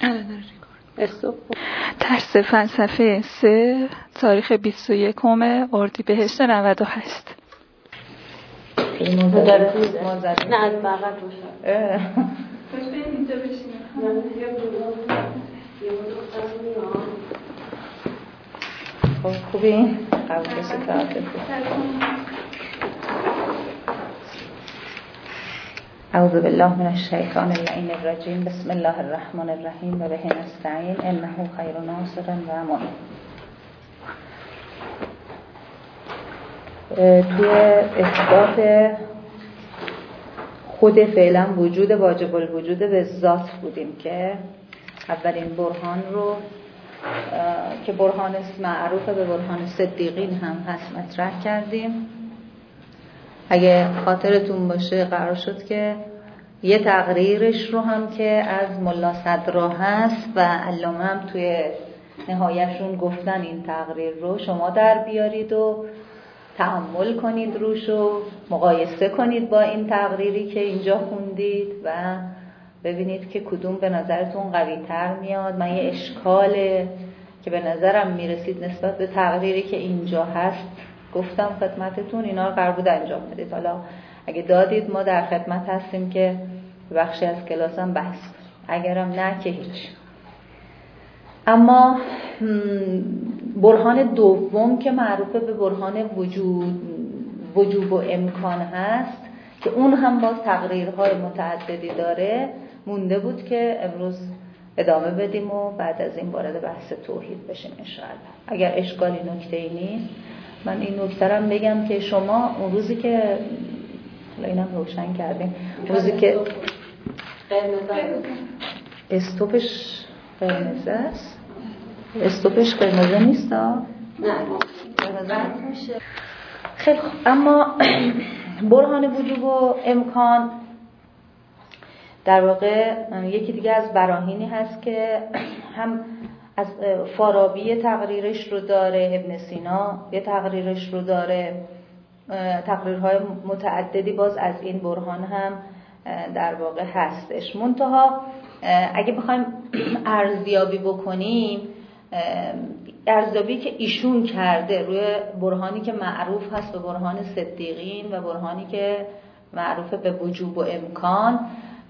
درس فلسفه 3 تاریخ 21 اردیبهشت 98. نه از بغل روشن خوش بریم اینجا بشینیم. خب خوبی؟ قبول بشید تعادل. اعوذ بالله من الشیطان اللعین الرجیم. بسم الله الرحمن الرحیم و به نستعین انه خیر ناصر و معین. توی اثبات خود فعلا وجود واجب الوجود به ذات بودیم که اولین برهان رو که برهان معروف به برهان صدیقین هم هست مطرح کردیم. اگه خاطرتون باشه قرار شد که یه تقریرش رو هم که از ملا صدرا هست و علامه هم توی نهایشون گفتن این تقریر رو شما در بیارید و تأمل کنید روش و مقایسه کنید با این تقریری که اینجا خوندید و ببینید که کدوم به نظرتون قوی تر میاد. من یه اشکاله که به نظرم میرسید نسبت به تقریری که اینجا هست گفتم خدمتتون، اینا رو قرار بود انجام بدید. حالا اگه دادید ما در خدمت هستیم که بخشی از کلاس هم بحث کنیم، اگرم نه که هیچ. اما برهان دوم که معروفه به برهان وجوب و امکان هست که اون هم باز تقریرهای متعددی داره، مونده بود که امروز ادامه بدیم و بعد از این وارد بحث توحید بشیم انشاءالله. اگر اشکالی نکته‌ای نیست من این نکته رو بگم که شما اون روزی که اینم روشن کردیم، روزی که استوپش قرمزه است، استوپش قرمزه نیست نه قرمزه میشه. خیلی خوب. اما برهان وجوب و امکان در واقع یکی دیگه از براهینی هست که هم از فارابی تقریرش رو داره، ابن سینا یه تقریرش رو داره، تقریرهای متعددی باز از این برهان هم در واقع هستش. منتها اگه بخوایم ارزیابی بکنیم، ارزیابی که ایشون کرده روی برهانی که معروف هست به برهان صدیقین و برهانی که معروف به وجوب و امکان،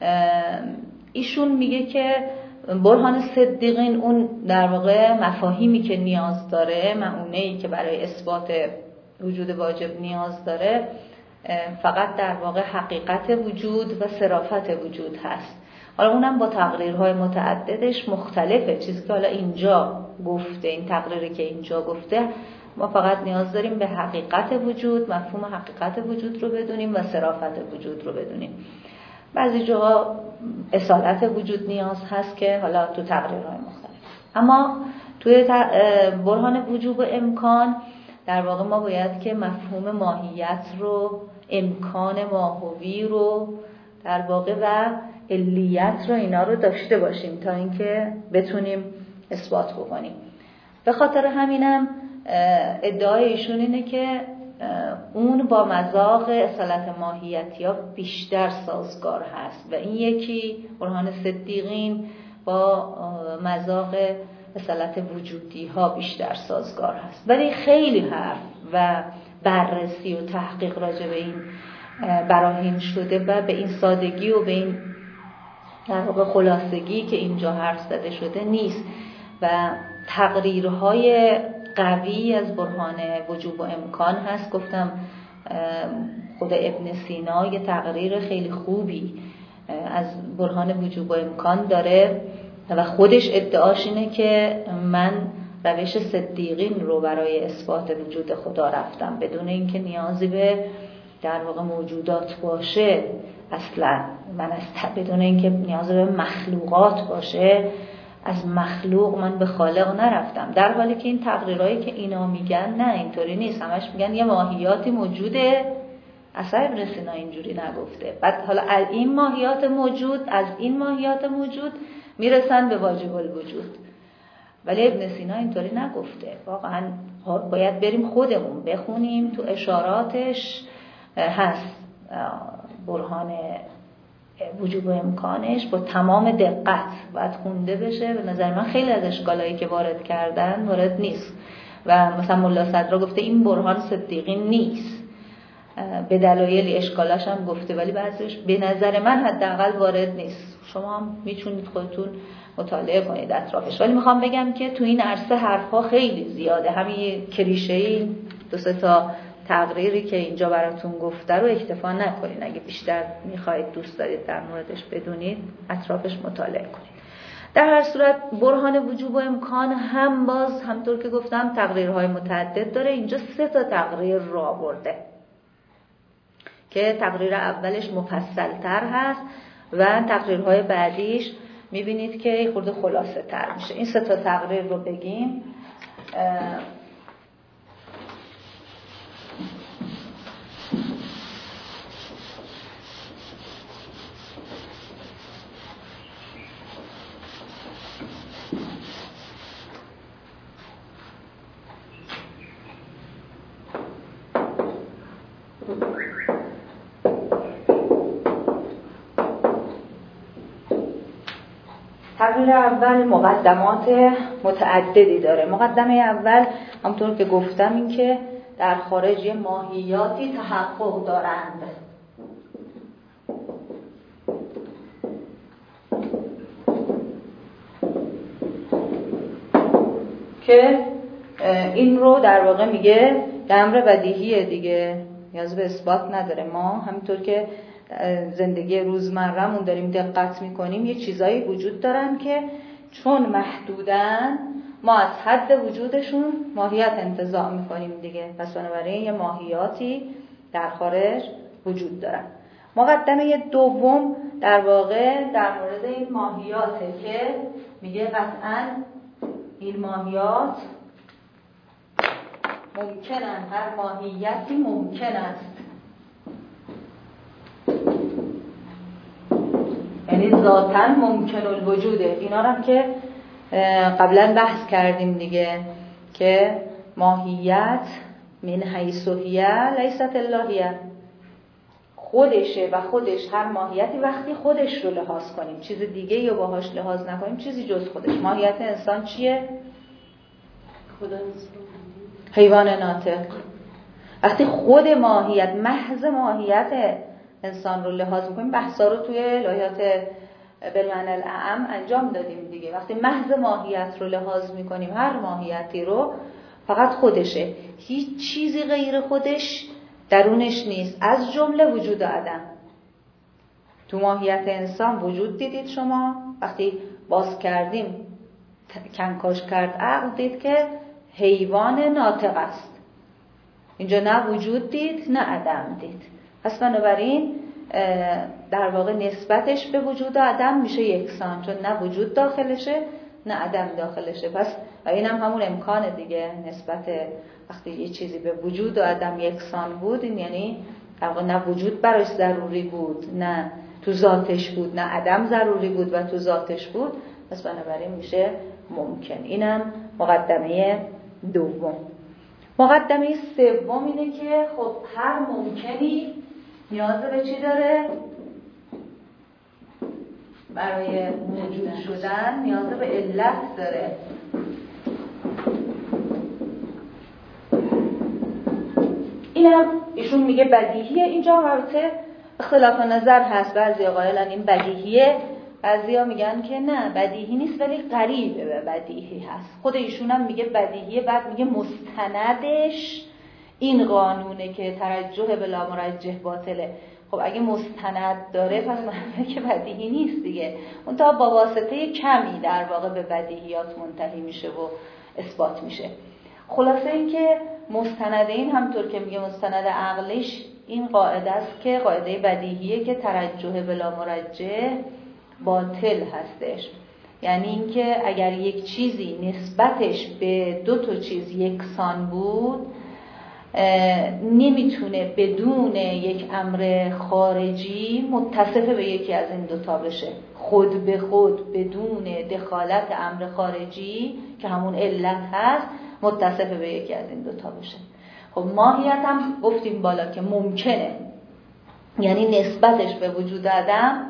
ایشون میگه که برهان صدیقین اون در واقع مفاهیمی که نیاز داره، معونه‌ای که برای اثبات وجود واجب نیاز داره، فقط در واقع حقیقت وجود و صرافت وجود هست. حالا اونم با تقریرهای متعددش مختلفه. چیزی که حالا اینجا گفته، این تقریری که اینجا گفته، ما فقط نیاز داریم به حقیقت وجود، مفهوم حقیقت وجود رو بدونیم و صرافت وجود رو بدونیم. بعضی جاها اصالت وجود نیاز هست که حالا تو تقریرهای مختلف. اما توی برهان وجوب و امکان در واقع ما باید که مفهوم ماهیت رو، امکان ماهوی رو در واقع و علیت رو، اینا رو داشته باشیم تا اینکه بتونیم اثبات بکنیم. به خاطر همینم ادعای ایشون اینه که اون با مذاق اصالت ماهیتی ها بیشتر سازگار هست و این یکی برهان صدیقین با مذاق اصالت وجودی ها بیشتر سازگار هست. ولی خیلی حرف و بررسی و تحقیق راجع به این براهین شده و به این سادگی و به این در واقع خلاصگی که اینجا حرف زده شده نیست و تقریرهای قوی از برهان وجوب و امکان هست. گفتم خود ابن سینا یه تقریر خیلی خوبی از برهان وجوب و امکان داره و خودش ادعاش اینه که من روش صدیقین رو برای اثبات وجود خدا رفتم بدون اینکه نیازی به در واقع موجودات باشه، اصلا من بدون اینکه نیازی به مخلوقات باشه از مخلوق من به خالق نرفتم. در حالی که این تقریرهایی که اینا میگن نه اینطوری نیست، همش میگن یه ماهیاتی موجوده. اصلا ابن سینا اینجوری نگفته. بعد حالا از این ماهیات موجود میرسن به واجب الوجود، ولی ابن سینا اینطوری نگفته. واقعا باید بریم خودمون بخونیم، تو اشاراتش هست برهان وجوب و امکانش با تمام دقت باید خونده بشه. به نظر من خیلی از اشکالایی که وارد کردن وارد نیست و مثلا ملا صدرا گفته این برهان صدیقی نیست، به دلایلی اشکالاش هم گفته، ولی بعضیش به نظر من حداقل وارد نیست. شما هم میتونید خودتون مطالعه کنید اطرافش. ولی میخوام بگم که تو این عرصه حرفها خیلی زیاده. همین کلیشه‌ای دو سه تا تقریری که اینجا براتون گفته رو اکتفا نکنید. اگه بیشتر میخواید دوست دارید در موردش بدونید اطرافش مطالعه کنید. در هر صورت برهان وجوب و امکان هم باز همطور که گفتم تقریرهای متعدد داره. اینجا 3 تا تقریر رو آورده که تقریر اولش مفصل‌تر هست و تقریرهای بعدیش میبینید که خورده خلاصه تر میشه. این 3 تا تقریر رو بگیم. تقریر اول مقدمات متعددی داره. مقدمه اول همونطور که گفتم این که در خارج ماهیاتی تحقق دارند که این رو در واقع میگه امر بدیهیه دیگه، نیاز به اثبات نداره. ما همینطور که زندگی روزمره‌مون داریم دقت میکنیم یه چیزایی وجود دارن که چون محدودن ما از حد وجودشون ماهیت انتزاع میکنیم دیگه. پس بنابراین یه ماهیاتی در خارج وجود دارن. مقدمه دوم در واقع در مورد این ماهیاته که میگه قطعاً این ماهیات ممکنن، هر ماهیتی ممکن است، یعنی ذاتاً ممکن الوجوده. اینا رو که قبلا بحث کردیم دیگه که ماهیت من حیث هی لیست الا هی، خودشه و خودش هر ماهیتی وقتی خودش رو لحاظ کنیم، چیز دیگه یا باهاش لحاظ نکنیم، چیزی جز خودش. ماهیت انسان چیه؟ حیوان ناطق. وقتی خود ماهیت، محض ماهیت انسان رو لحاظ میکنیم، بحثا رو توی الهیات بالمعنی الاعم انجام دادیم دیگه. وقتی محض ماهیت رو لحاظ میکنیم، هر ماهیتی رو، فقط خودشه، هیچ چیزی غیر خودش درونش نیست، از جمله وجود عدم. تو ماهیت انسان وجود دیدید شما، وقتی باز کردیم کنکاش کرد عقل، دید که حیوان ناطق است. اینجا نه وجود دید نه عدم دید. پس بنابراین در واقع نسبتش به وجود و عدم میشه یکسان، چون نه وجود داخلشه نه عدم داخلشه. پس و اینم همون امکانه دیگه، نسبت وقتی یه چیزی به وجود و عدم یکسان بود، این یعنی در واقع نه وجود براش ضروری بود نه تو ذاتش بود، نه عدم ضروری بود و تو ذاتش بود. پس بنابراین میشه ممکن. اینم مقدمه دوم. مقدمه سوم اینه که خب هر ممکنی نیاز به چی داره؟ برای موجود شدن نیاز به علت داره. اینم ایشون میگه بدیهیه. اینجا البته اختلاف نظر هست، بعضیا قائلن این بدیهیه، بعضیا میگن که نه بدیهی نیست ولی قریب به بدیهی هست. خود ایشون هم میگه بدیهیه، بعد میگه مستندش این قانونه که ترجح بلا مرجح باطله. خب اگه مستند داره پس معنی که بدیهی نیست دیگه، اون تا با واسطه کمی در واقع به بدیهیات منتهی میشه و اثبات میشه. خلاصه این که مستند این همطور که میگه مستند عقلیش این قاعده است که قاعده بدیهیه که ترجح بلا مرجح باطل هستش. یعنی اینکه اگر یک چیزی نسبتش به دو تا چیز یکسان بود، نمیتونه بدون یک امر خارجی متصف به یکی از این دوتا بشه. خود به خود بدون دخالت امر خارجی که همون علت هست متصف به یکی از این دوتا بشه. خب ماهیت هم گفتیم بالا که ممکنه، یعنی نسبتش به وجود عدم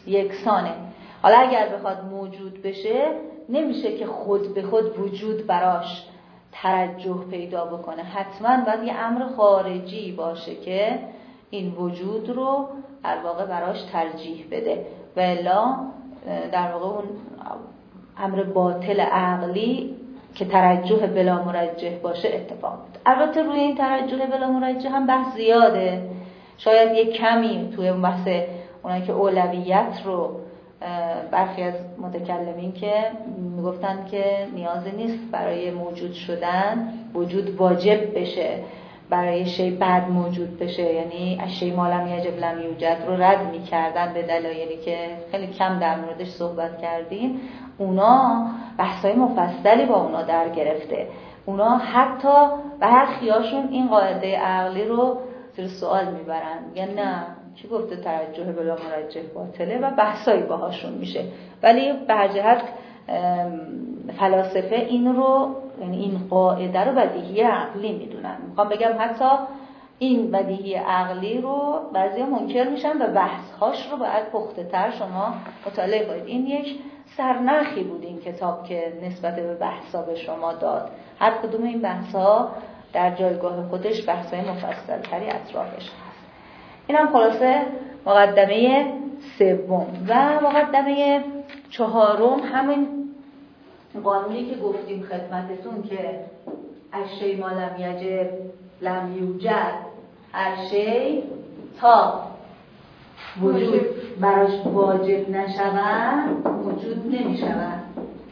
یکسانه. حالا اگر بخواد موجود بشه نمیشه که خود به خود وجود براش ترجح پیدا بکنه، حتما باید یه امر خارجی باشه که این وجود رو در واقع براش ترجیح بده و الا در واقع اون امر باطل عقلی که ترجح بلا مرجح باشه اتفاق میفته. البته روی این ترجح بلا مرجح هم بحث زیاده، شاید یک کمی توی بحث اونایی که اولویت رو برخی از متکلمین که میگفتن که نیازی نیست برای موجود شدن وجود واجب بشه، برای شی بعد موجود بشه، یعنی اشی ما لم یجب لم یوجد رو رد میکردن به دلایلی که خیلی کم در موردش صحبت کردیم. اونا بحثای مفصلی با اونا در گرفته، اونا حتی برخیاشون این قاعده عقلی رو زیر سوال میبرن، یعنی نه کی گفته ترجح بلا مرجح باطله و بحثایی باهاشون میشه. ولی به هر جهت فلاسفه این رو، یعنی این قاعده رو بدیهی عقلی میدونن. میخوام بگم حتی این بدیهی عقلی رو بعضیا منکر میشن و بحث‌هاش رو باید پخته‌تر شما مطالعه کنید. این یک سرنخی بود این کتاب که نسبت به بحث‌ها به شما داد. هر کدوم این بحث‌ها در جایگاه خودش بحث‌های مفصل‌تری اطرافش هست. اینم خلاصه مقدمه سوم. و مقدمه چهارم همین قانونی که گفتیم خدمتتون که اشی ما لم یجب لم یوجد، هر شی تا وجود براش واجب نشود موجود نمیشود.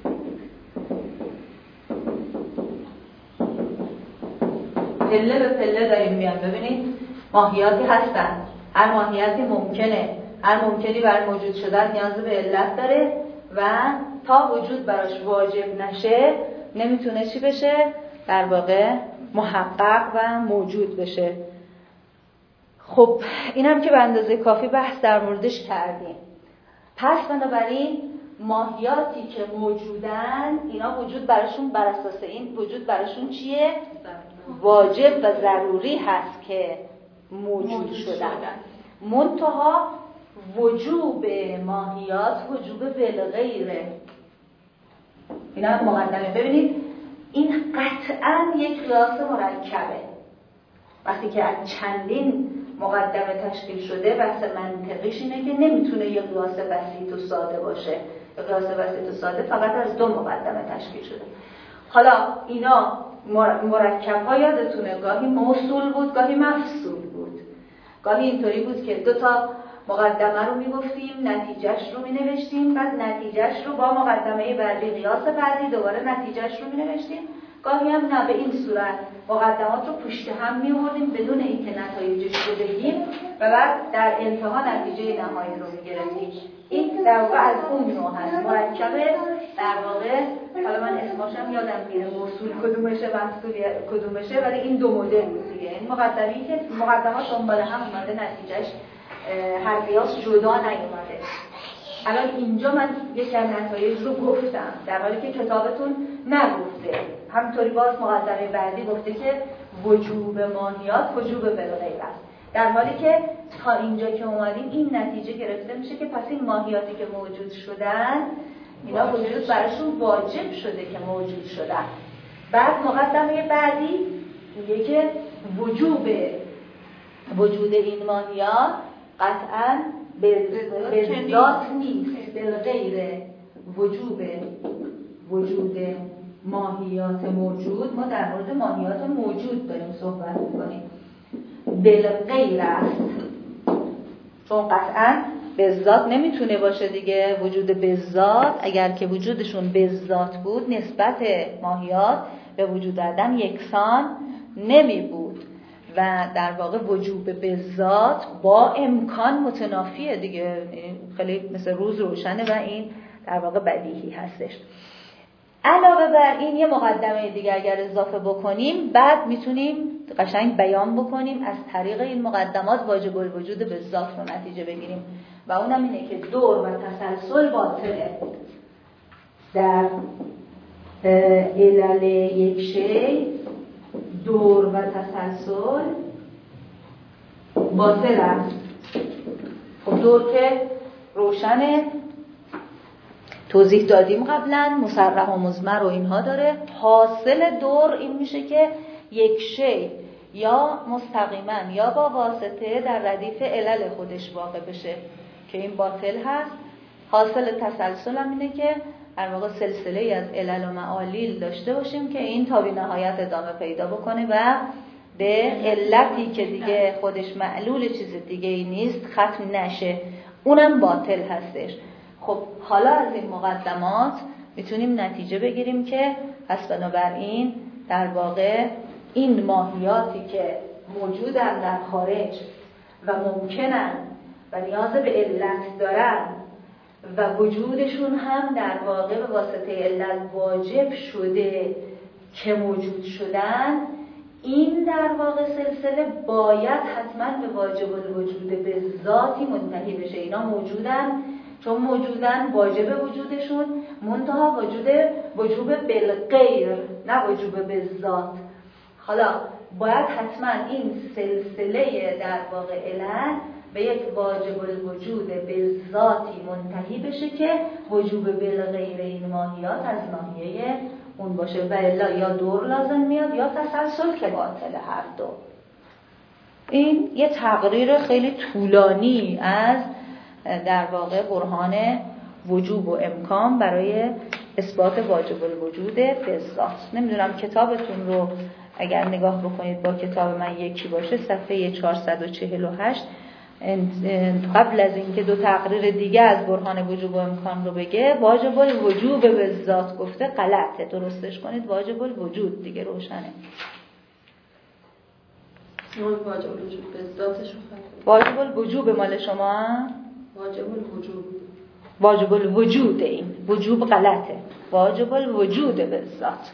پله به پله داریم میان. ببینید ماهیاتی هستن، هر ماهیتی ممکنه، هر ممکنی برای موجود شدن نیاز به علت داره و تا وجود براش واجب نشه نمیتونه چی بشه؟ در واقع محقق و موجود بشه. خب اینم که به اندازه کافی بحث در موردش کردیم. پس بنابراین ماهیاتی که موجودن اینا وجود براشون بر اساس این وجود براشون چیه؟ واجب و ضروری هست که موجود شدن. منتها وجوب ماهیات وجوب بالغیره. اینا مقدمه. ببینید این قطعاً یک قیاس مرکبه. وقتی که از چندین مقدمه تشکیل شده بحث منطقیش اینه که نمیتونه یک قیاس بسیط و ساده باشه. یک قیاس بسیط و ساده فقط از دو مقدمه تشکیل شده. حالا اینا مرکب‌ها یادتونه گاهی موصول بود گاهی مفصول بود. گاهی اینطوری بود که دو تا مقدمه رو میگفتیم نتیجهش رو مینوشتیم، بعد نتیجهش رو با مقدمه بعدی قیاس بعدی دوباره نتیجهش رو مینوشتیم. گاهی هم نه به این صورت مقدمات رو پشت هم می‌آوردیم بدون اینکه نتایجش رو بگیم و بعد در انتها نتیجه نهایی رو می‌گرفتیم. این در واقع از اون نوع هست. مرکبه در واقع، حالا من اسماشم یادم میره موصول کدومشه مفصول کدومشه، ولی این دو مدل بود دیگه. این مقدمه‌ای که مقدمات دنبال هم اومده نتیجهش هر قیاس جدا نیومده. الان اینجا من یک از نتایج رو گفتم در حالی که کتابتون نگفته. همینطوری باز مقدمه بعدی گفته که وجوب ماهیات وجوب بالغیب است، در حالی که تا اینجا که اومدیم این نتیجه گرفته میشه که پس این ماهیاتی که موجود شدن اینا وجود براشون واجب شده که موجود شدن. بعد مقدمه بعدی میگه که وجود این ماهیات قطعاً به ذات نیست، بالغیر وجود ماهیات موجود. ما در مورد ماهیات موجود داریم صحبت می‌کنیم. بالغیر است، چون قطعاً به ذات نمیتونه باشه دیگه. وجود به ذات، اگر که وجودشون به ذات بود نسبت ماهیات به وجود آدم یکسان نمی بود و در واقع وجوب به ذات با امکان متنافیه دیگه. خیلی مثل روز روشنه و این در واقع بدیهی هستش. علاوه بر این یه مقدمه دیگه اگر اضافه بکنیم بعد میتونیم قشنگ بیان بکنیم از طریق این مقدمات واجب الوجود به ذات رو نتیجه بگیریم و اونم اینه که دور و تسلسل باطله. در علل یک شی دور و تسلسل باطل است. خب دور که روشنه، توضیح دادیم قبلا، مصرح و مضمر و اینها داره. حاصل دور این میشه که یک شی یا مستقیما یا با واسطه در ردیف علل خودش واقع بشه که این باطل هست. حاصل تسلسل هم اینه که در واقع سلسله از علل و معالیل داشته باشیم که این تا بی نهایت ادامه پیدا بکنه و به علتی که دیگه خودش معلول چیز دیگه ای نیست ختم نشه، اونم باطل هستش. خب حالا از این مقدمات میتونیم نتیجه بگیریم که پس بنابراین در واقع این ماهیاتی که موجودن در خارج و ممکنن و نیاز به علت دارن و وجودشون هم در واقع به واسطه علت واجب شده که موجود شدن، این در واقع سلسله باید حتما به واجب الوجود به ذاتی منتهی بشه. اینا موجودن، چون موجودن واجب وجودشون، منتها وجوب بالغیر نه وجوب به ذات. حالا باید حتما این سلسله در واقع علل به یک واجب الوجود به ذاتی منتهی بشه که وجوب بالغیر این ماهیات از ناحیه اون باشه و الا یا دور لازم میاد یا تسلسل که باطل هر دو. این یه تقریر خیلی طولانی از در واقع برهان وجوب و امکان برای اثبات واجب الوجود به ذات. نمیدونم کتابتون رو اگر نگاه بکنید با کتاب من یکی باشه، صفحه 448 قبل از اینکه دو تقریر دیگه از برهان وجوب و امکان رو بگه، واجب الوجود به ذات گفته، غلطه، درستش کنید، واجب الوجود دیگه روشنه. واجب الوجود به ذاتش واجب الوجود مال شما؟ واجب الوجود، واجب الوجود، این وجوب غلطه، واجب الوجود به ذات.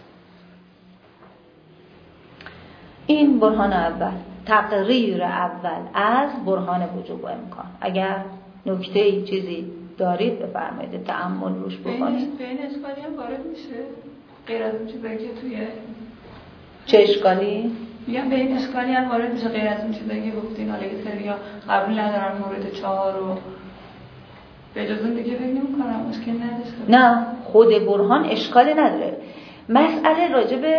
این برهان اول، تقریر اول از برهان وجوب و امکان. اگر نکته چیزی دارید بفرمایید، تأمل روش بکنید. به این اشکالی هم وارد میشه غیر از اون چیزایی که توی چه اشکالی؟ میگم به این اشکالی هم وارد میشه غیر از اون چیزایی که گفتین، حالا یه سریا قبول ندارن مورد 4 رو به جز اون دیگه فکر نمی‌کنم مشکل نداشته. نه، خود برهان اشکالی نداره. مسئله راجع به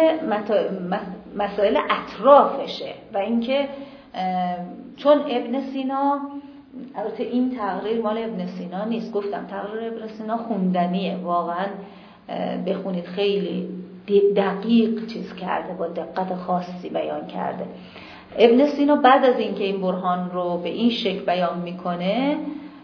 مسائل اطرافشه و اینکه چون ابن سینا، البته این تقریر مال ابن سینا نیست، گفتم تقریر ابن سینا خوندنیه، واقعا بخونید، خیلی دقیق چیز کرده، با دقت خاصی بیان کرده. ابن سینا بعد از اینکه این برهان رو به این شکل بیان میکنه،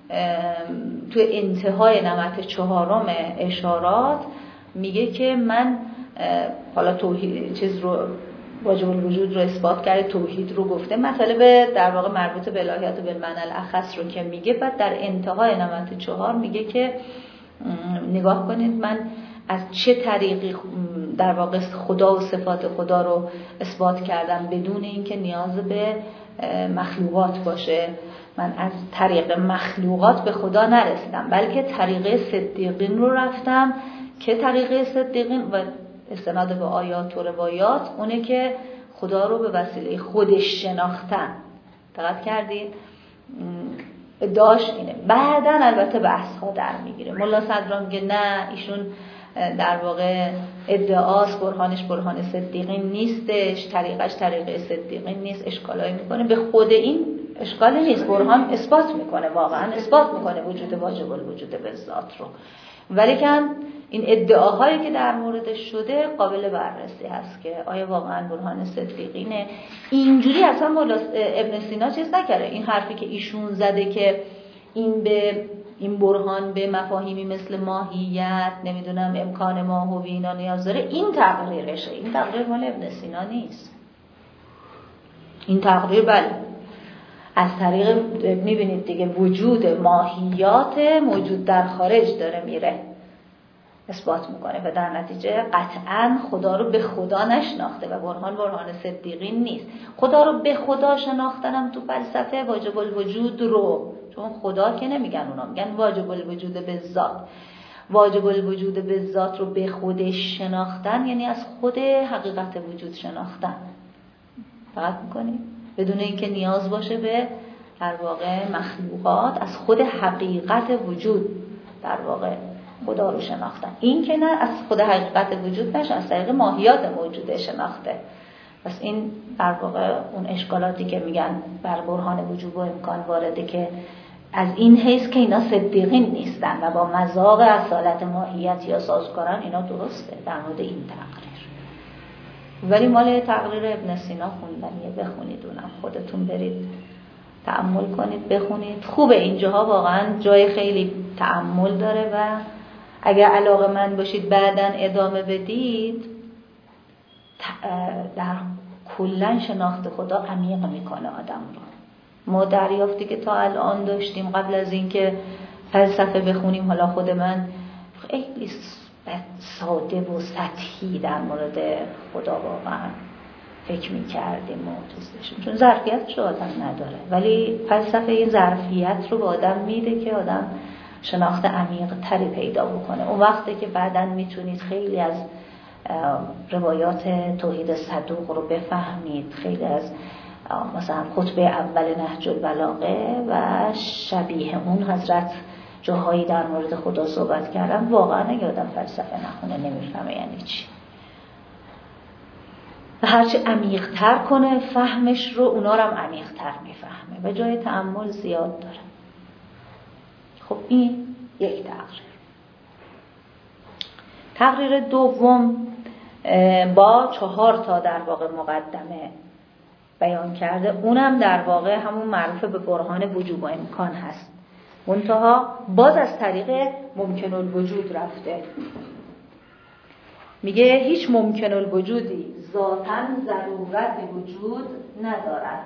تو انتهای نمط 4 اشارات میگه که من حالا توحید چیز رو واجب الوجود رو اثبات کرده، توحید رو گفته، مطالب در واقع مربوط به الهیات و بالمعنی الاخص رو که میگه، بعد در انتهای نمط 4 میگه که نگاه کنید من از چه طریقی در واقع خدا و صفات خدا رو اثبات کردم بدون اینکه نیاز به مخلوقات باشه. من از طریق مخلوقات به خدا نرسیدم، بلکه طریقه صدیقین رو رفتم که طریقه صدیقین و استناد به آیات و روایات اونه که خدا رو به وسیله خودش شناختن. دقت کردید؟ ادعاش اینه. بعدن البته بحث ها در میگیره. ملا صدرا میگه نه، ایشون در واقع ادعاست، برهانش برهان صدیقین نیستش، طریقش طریقه صدیقین نیست، اشکالایی میکنه. به خود این اشکالی نیست، برهان اثبات میکنه، واقعا اثبات میکنه وجود واجب الوجود به ذات رو، ولیکن این ادعاهایی که در موردش شده قابل بررسی هست که آیا واقعا برهان صدیقینه. اینجوری اصلا ابن سینا چیز نکرده. این حرفی که ایشون زده که این برهان به مفاهیمی مثل ماهیت، نمیدونم امکان ماهوی اینا نیاز داره، این تقریرشه. این تقریر مال ابن سینا نیست. این تقریر بله از طریق میبینید دیگه وجود ماهیات موجود در خارج داره میره اثبات میکنه و در نتیجه قطعا خدا رو به خدا نشناخته و برهان صدیقین نیست. خدا رو به خدا شناختنم تو فلسفه واجب الوجود رو، چون خدا که نمیگن، اونا میگن واجب الوجود به ذات. واجب الوجود به ذات رو به خودش شناختن یعنی از خود حقیقت وجود شناختن. فقط میکنی بدون اینکه نیاز باشه به در واقع مخلوقات از خود حقیقت وجود در واقع خدا رو شناختن. این که نه از خود حقیقت وجود نشه، از طریق ماهیات موجوده شناخته. پس این در واقع اون اشکالاتی که میگن بر برهان وجود و امکان وارده که از این حیث که اینا صدیقین نیستن و با مذاق اصالت ماهیت یا سازگارن، اینا درسته در مورد این تقریر. ولی مال تقریر ابن سینا خوندنیه، بخونید اونم خودتون برید تأمل کنید بخونید. خوبه اینجاها واقعا جای خیلی تأمل داره و اگر علاقه‌مند باشید بعداً ادامه بدید در کلاً شناخت خدا عمیق میکنه آدم رو. ما دریافتی که تا الان داشتیم قبل از اینکه فلسفه بخونیم، حالا خود من خیلی ساده و سطحی در مورد خدا واقعا فکر میکردیم و چیز داشتیم، چون ظرفیتش رو آدم نداره. ولی فلسفه یه ظرفیت رو به آدم میده که آدم شناخت عمیق تری پیدا بکنه. اون وقته که بعداً میتونید خیلی از روایات توحید صدوق رو بفهمید، خیلی از مثلا خطبه اول نهج البلاغه و شبیه اون حضرت جاهایی در مورد خدا صحبت کردن. واقعا اگه آدم فلسفه نخونه نمیفهمه یعنی چی. و هرچی عمیق تر کنه فهمش رو، اونا رو هم عمیق تر میفهمه و جای تأمل زیاد داره. خب این یک تقریر دوم با 4 تا در واقع مقدمه بیان کرده. اونم در واقع همون معروف به برهان وجوب و امکان هست، منتها باز از طریق ممکن الوجود رفته. میگه هیچ ممکن الوجودی ذاتاً ضرورت وجود ندارد.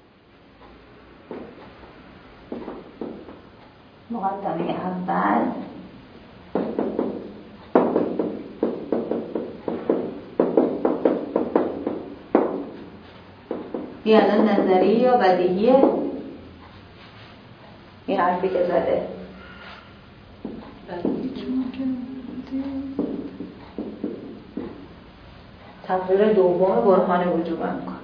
مقدمه اول یعنی نظری یا بدیهیه. این حرفی که زده تقریر دوم برهان وجوب امکان.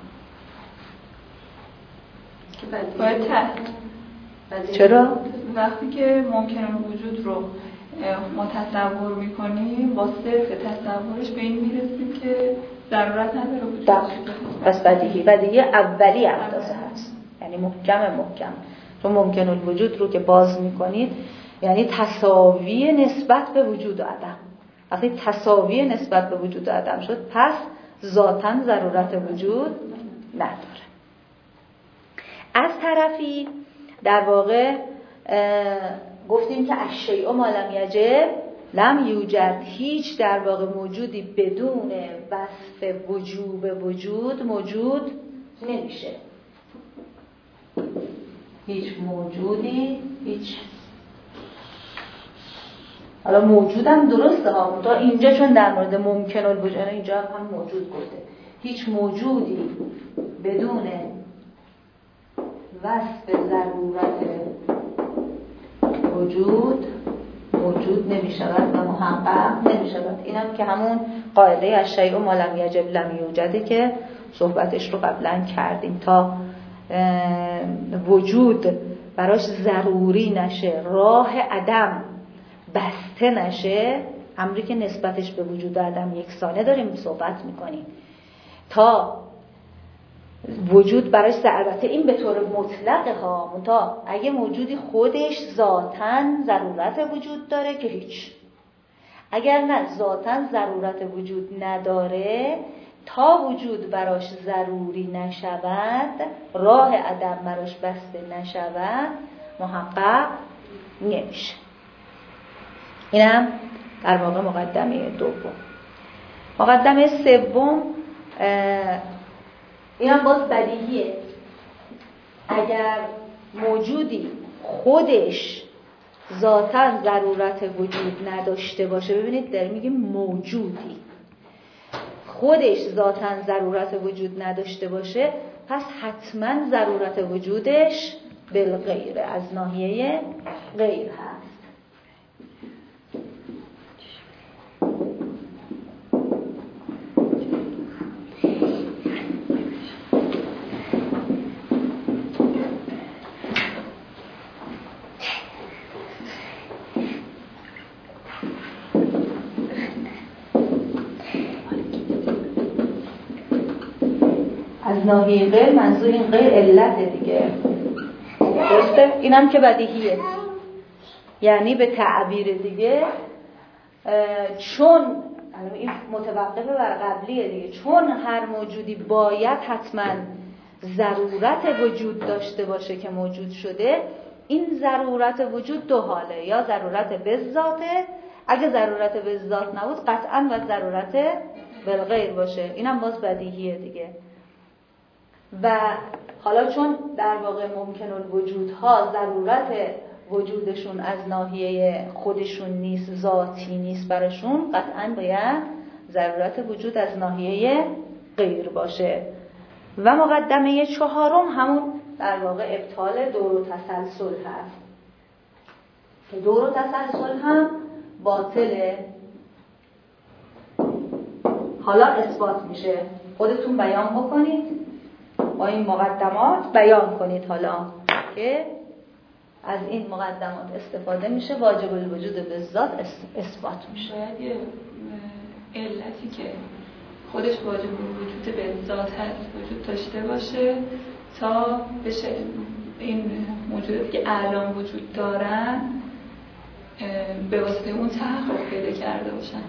باید چرا؟ وقتی که ممکنه وجود رو ما تصور میکنیم با صرف تصورش به این میرسیم که ضرورت نداره وجود. پس بدیهی اولی اندازه هست، یعنی محکم. چون ممکن الوجود رو که باز میکنید یعنی تساوی نسبت به وجود عدم. وقتی تساوی نسبت به وجود عدم شد پس ذاتاً ضرورت وجود نداره. از طرفی در واقع گفتیم که الشیء ما لم یجب لم یوجد، هیچ در واقع موجودی بدون وصف وجوب وجود موجود نمیشه. هیچ موجودی حالا موجودم درسته ها، تا اینجا چون در مورد ممکن الوجود اینجا هم موجود گفته، هیچ موجودی بدون وصف ضرورت وجود موجود نمی شود و محقق نمی شود. اینم که همون قاعده الشیء ما لم یجب لم یوجده که صحبتش رو قبلا کردیم. تا وجود براش ضروری نشه، راه عدم بسته نشه، امری که نسبتش به وجود عدم یکسانه داریم صحبت میکنیم، تا وجود براش البته این به طور مطلقه ها، منتها اگه موجودی خودش ذاتاً ضرورت وجود داره که هیچ، اگر نه ذاتاً ضرورت وجود نداره، تا وجود براش ضروری نشود، راه عدم براش بسته نشود، محقق نمیشه. اینم در واقع مقدمه دوم. مقدمه سوم اینم باز بدیهیه. اگر موجودی خودش ذاتاً ضرورت وجود نداشته باشه، ببینید داره میگه موجودی خودش ذاتاً ضرورت وجود نداشته باشه، پس حتما ضرورت وجودش بالغیر، از ناحیه غیر هست. از ناحیه غیر منظور این غیر علت دیگه، درسته؟ اینم که بدیهیه. یعنی به تعبیر دیگه چون این متوقف بر قبلیه دیگه، چون هر موجودی باید حتما ضرورت وجود داشته باشه که موجود شده، این ضرورت وجود دو حاله، یا ضرورت به ذاته، اگه ضرورت به ذات نبود قطعا باید ضرورت بالغیر باشه، اینم باز بدیهیه دیگه. و حالا چون در واقع ممکن الوجودها ضرورت وجودشون از ناحیه خودشون نیست، ذاتی نیست براشون، قطعا باید ضرورت وجود از ناحیه غیر باشه. و مقدمه چهارم همون در واقع ابطال دور و تسلسل هست که دور و تسلسل هم باطله. حالا اثبات میشه، خودتون بیان بکنید با این مقدمات، بیان کنید حالا که از این مقدمات استفاده میشه، واجب الوجود به ذات اثبات میشه. باید یه علتی که خودش واجب الوجود به ذات هست وجود داشته باشه تا بشه این موجوداتی که الان وجود دارن به واسطه اون تحقق پیدا کرده باشن.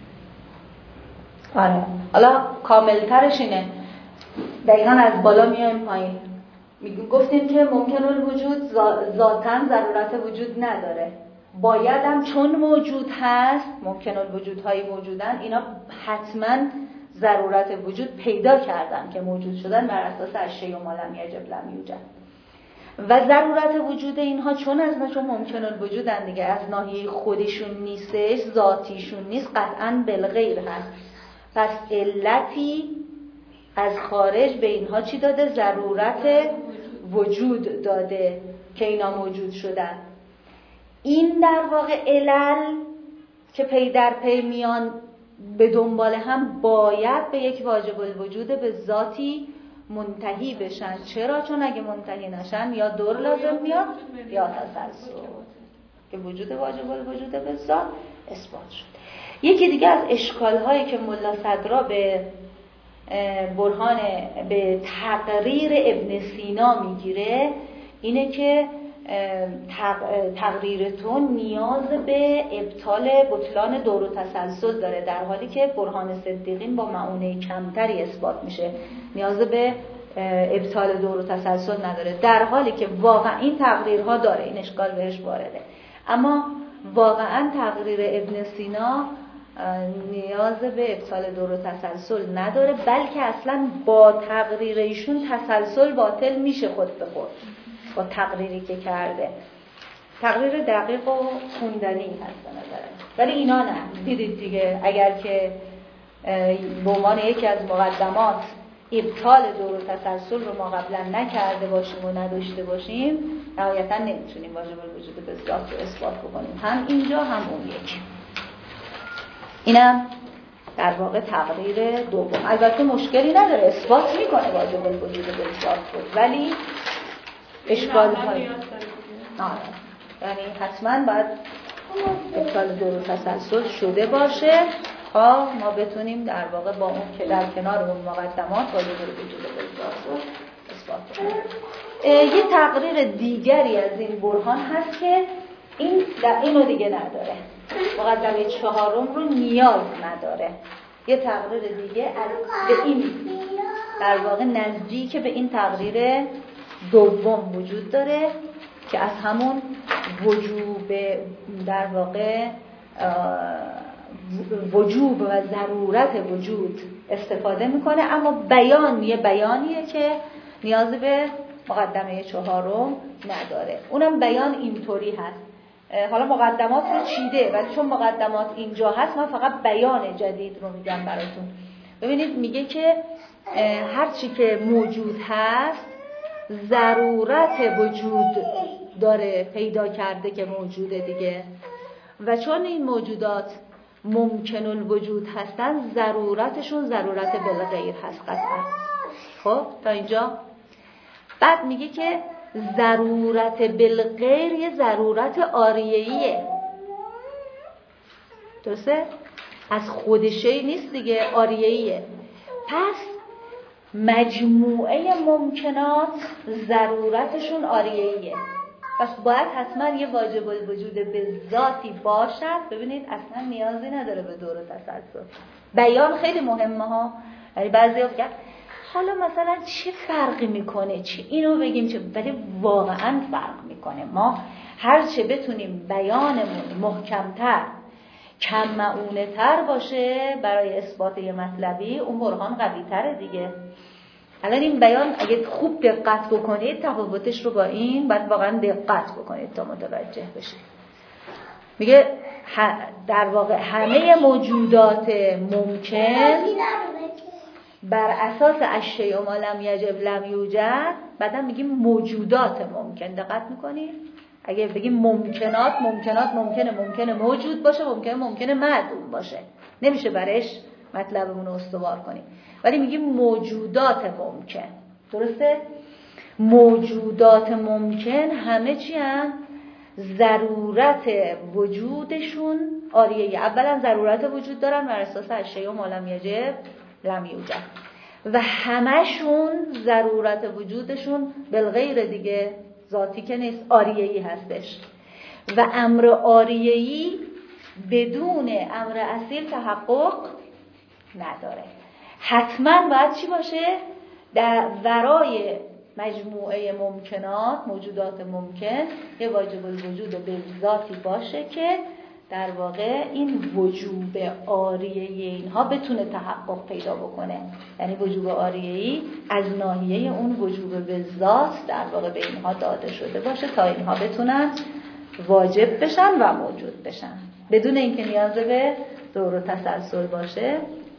آره، حالا کاملترش اینه، دقیقاً از بالا میایم پایین. گفتیم که ممکن الوجود ذاتاً ضرورت وجود نداره، بایدم چون موجود هست، ممکن الوجودهای موجودن، اینا حتماً ضرورت وجود پیدا کردن که موجود شدن بر اساس اشیاء ما لم یجب لم یوجد. و ضرورت وجود اینها چون ممکن الوجودن دیگه، از ناحیه خودشون نیستش، ذاتیشون نیست، قطعاً بالغیر هست. پس علتی از خارج به اینها چی داده؟ ضرورت وجود داده که اینا موجود شدن. این در واقع علل که پی در پی میان به دنبال هم باید به یک واجب الوجود به ذاتی منتهی بشن. چرا؟ چون اگه منتهی نشن یا دور لازم میاد یا تسلسل که وجود واجب الوجود به ذات اثبات شد. یکی دیگه از اشکال‌هایی که ملا صدرا به برهان به تقریر ابن سینا میگیره اینه که تقریرتون نیاز به ابطال بطلان دور و تسلسل داره، در حالی که برهان صدیقین با معونه کمتری اثبات میشه، نیاز به ابطال دور و تسلسل نداره، در حالی که واقعا این تقریرها داره، این اشکال بهش وارده. اما واقعا تقریر ابن سینا نیاز به ابطال دور و تسلسل نداره، بلکه اصلا با تقریر ایشون تسلسل باطل میشه خود به خود با تقریری که کرده. تقریر دقیق و خوندنی هست به نظرم، ولی اینا نه. دیدید دیگه، اگر که به عنوان یکی از مقدمات ابطال دور و تسلسل رو ما قبلا نکرده باشیم و نداشته باشیم، نهایتا نمیتونیم واجب الوجود به ذات رو اثبات بکنیم، هم اینجا هم اون یک. اینم در واقع تقریر دوم. البته مشکلی نداره، اثبات میکنه واجب الوجود به ذات بود، ولی اشکال های یعنی حتما باید ابطال دور و تسلسل شده باشه تا ما بتونیم در واقع با اون که در کنار اون مقدمات واجب الوجود به ذات رو اثبات کنیم. یه تقریر دیگری از این برهان هست که اینو دیگه نداره، مقدمه چهارم رو نیاز نداره. یه تقریر دیگه به این در واقع نزدیک به این تقریر دوم وجود داره که از همون وجوب در واقع وجوب و ضرورت وجود استفاده میکنه، اما بیانیه که نیاز به مقدمه چهارم نداره. اونم بیان اینطوری هست، حالا مقدمات رو چیده ولی چون مقدمات اینجا هست من فقط بیان جدید رو میگم براتون. ببینید میگه که هر چی که موجود هست ضرورت وجود داره پیدا کرده که موجوده دیگه، و چون این موجودات ممکن الوجود هستن ضرورتشون ضرورت بالغیر هست قطعا. خب تا اینجا بعد میگه که ضرورت بالغیر یه ضرورت آریه‌ایه، درسته؟ از خودشه نیست دیگه، آریه‌ایه. پس مجموعه ممکنات ضرورتشون آریه‌ایه، پس باید حتما یه واجب الوجود به ذاتی باشد. ببینید اصلا نیازی نداره به دور و تسلسل. بیان خیلی مهمه ها. یعنی بعضی‌ها میگن حالا مثلا چه فرقی میکنه چه اینو بگیم چه، ولی واقعا فرق میکنه. ما هر چه بتونیم بیانمون محکمتر کم معونه تر باشه برای اثبات یه مطلبی، اون برهان قوی تره دیگه. الان این بیان اگه خوب دقت بکنید تفاوتش رو با این باید واقعا دقت بکنید تا متوجه بشید. میگه در واقع همه موجودات ممکن بر اساس الشیء ما لم یجب لم یوجد، بعدا میگیم موجودات ممکن. دقت میکنید؟ اگه بگیم ممکنات ممکنه موجود باشه، ممکنه معدوم باشه، نمیشه برش مطلبمون رو استوار کنیم. ولی میگیم موجودات ممکن. درسته؟ موجودات ممکن همه چی هم ضرورت وجودشون آریه. اولا ضرورت وجود دارن بر اساس الشیء ما لم یجب لم یوجد، و همشون ضرورت وجودشون بالغیر دیگه، ذاتی که نیست، آریه‌ای هستش. و امر آریه‌ای بدون امر اصیل تحقق نداره. حتما باید چی باشه؟ در ورای مجموعه ممکنات، موجودات ممکن، یه واجب الوجود به ذاتی باشه که در واقع این وجوب آریه‌ای اینها بتونه تحقق پیدا بکنه. یعنی وجوب آریه‌ای از ناحیه اون وجوب به ذات در واقع به اینها داده شده باشه تا اینها بتونن واجب بشن و موجود بشن، بدون اینکه نیاز به دور و تسلسل باشه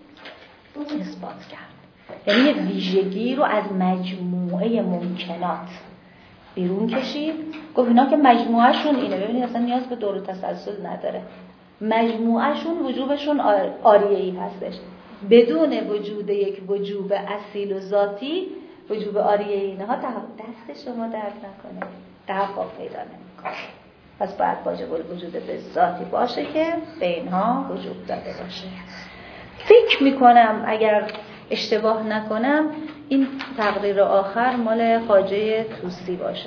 اثبات کرد. یعنی یه ویژگی رو از مجموعه ممکنات بیرون کشید، گفت اینا که مجموعهشون اینه. ببینید اصلا نیاز به دور و تسلسل نداره، مجموعهشون وجوبشون آریه‌ای هستش. بدون وجود یک وجوب اصیل و ذاتی، وجوب آریه‌ای اینها دست شما درد نکنه، تحقق پیدا نمیکنه. پس باید واجب الوجود به ذاتی باشه که به اینها وجود داده باشه. فکر میکنم اگر اشتباه نکنم این تقریر آخر مال خواجه طوسی باشه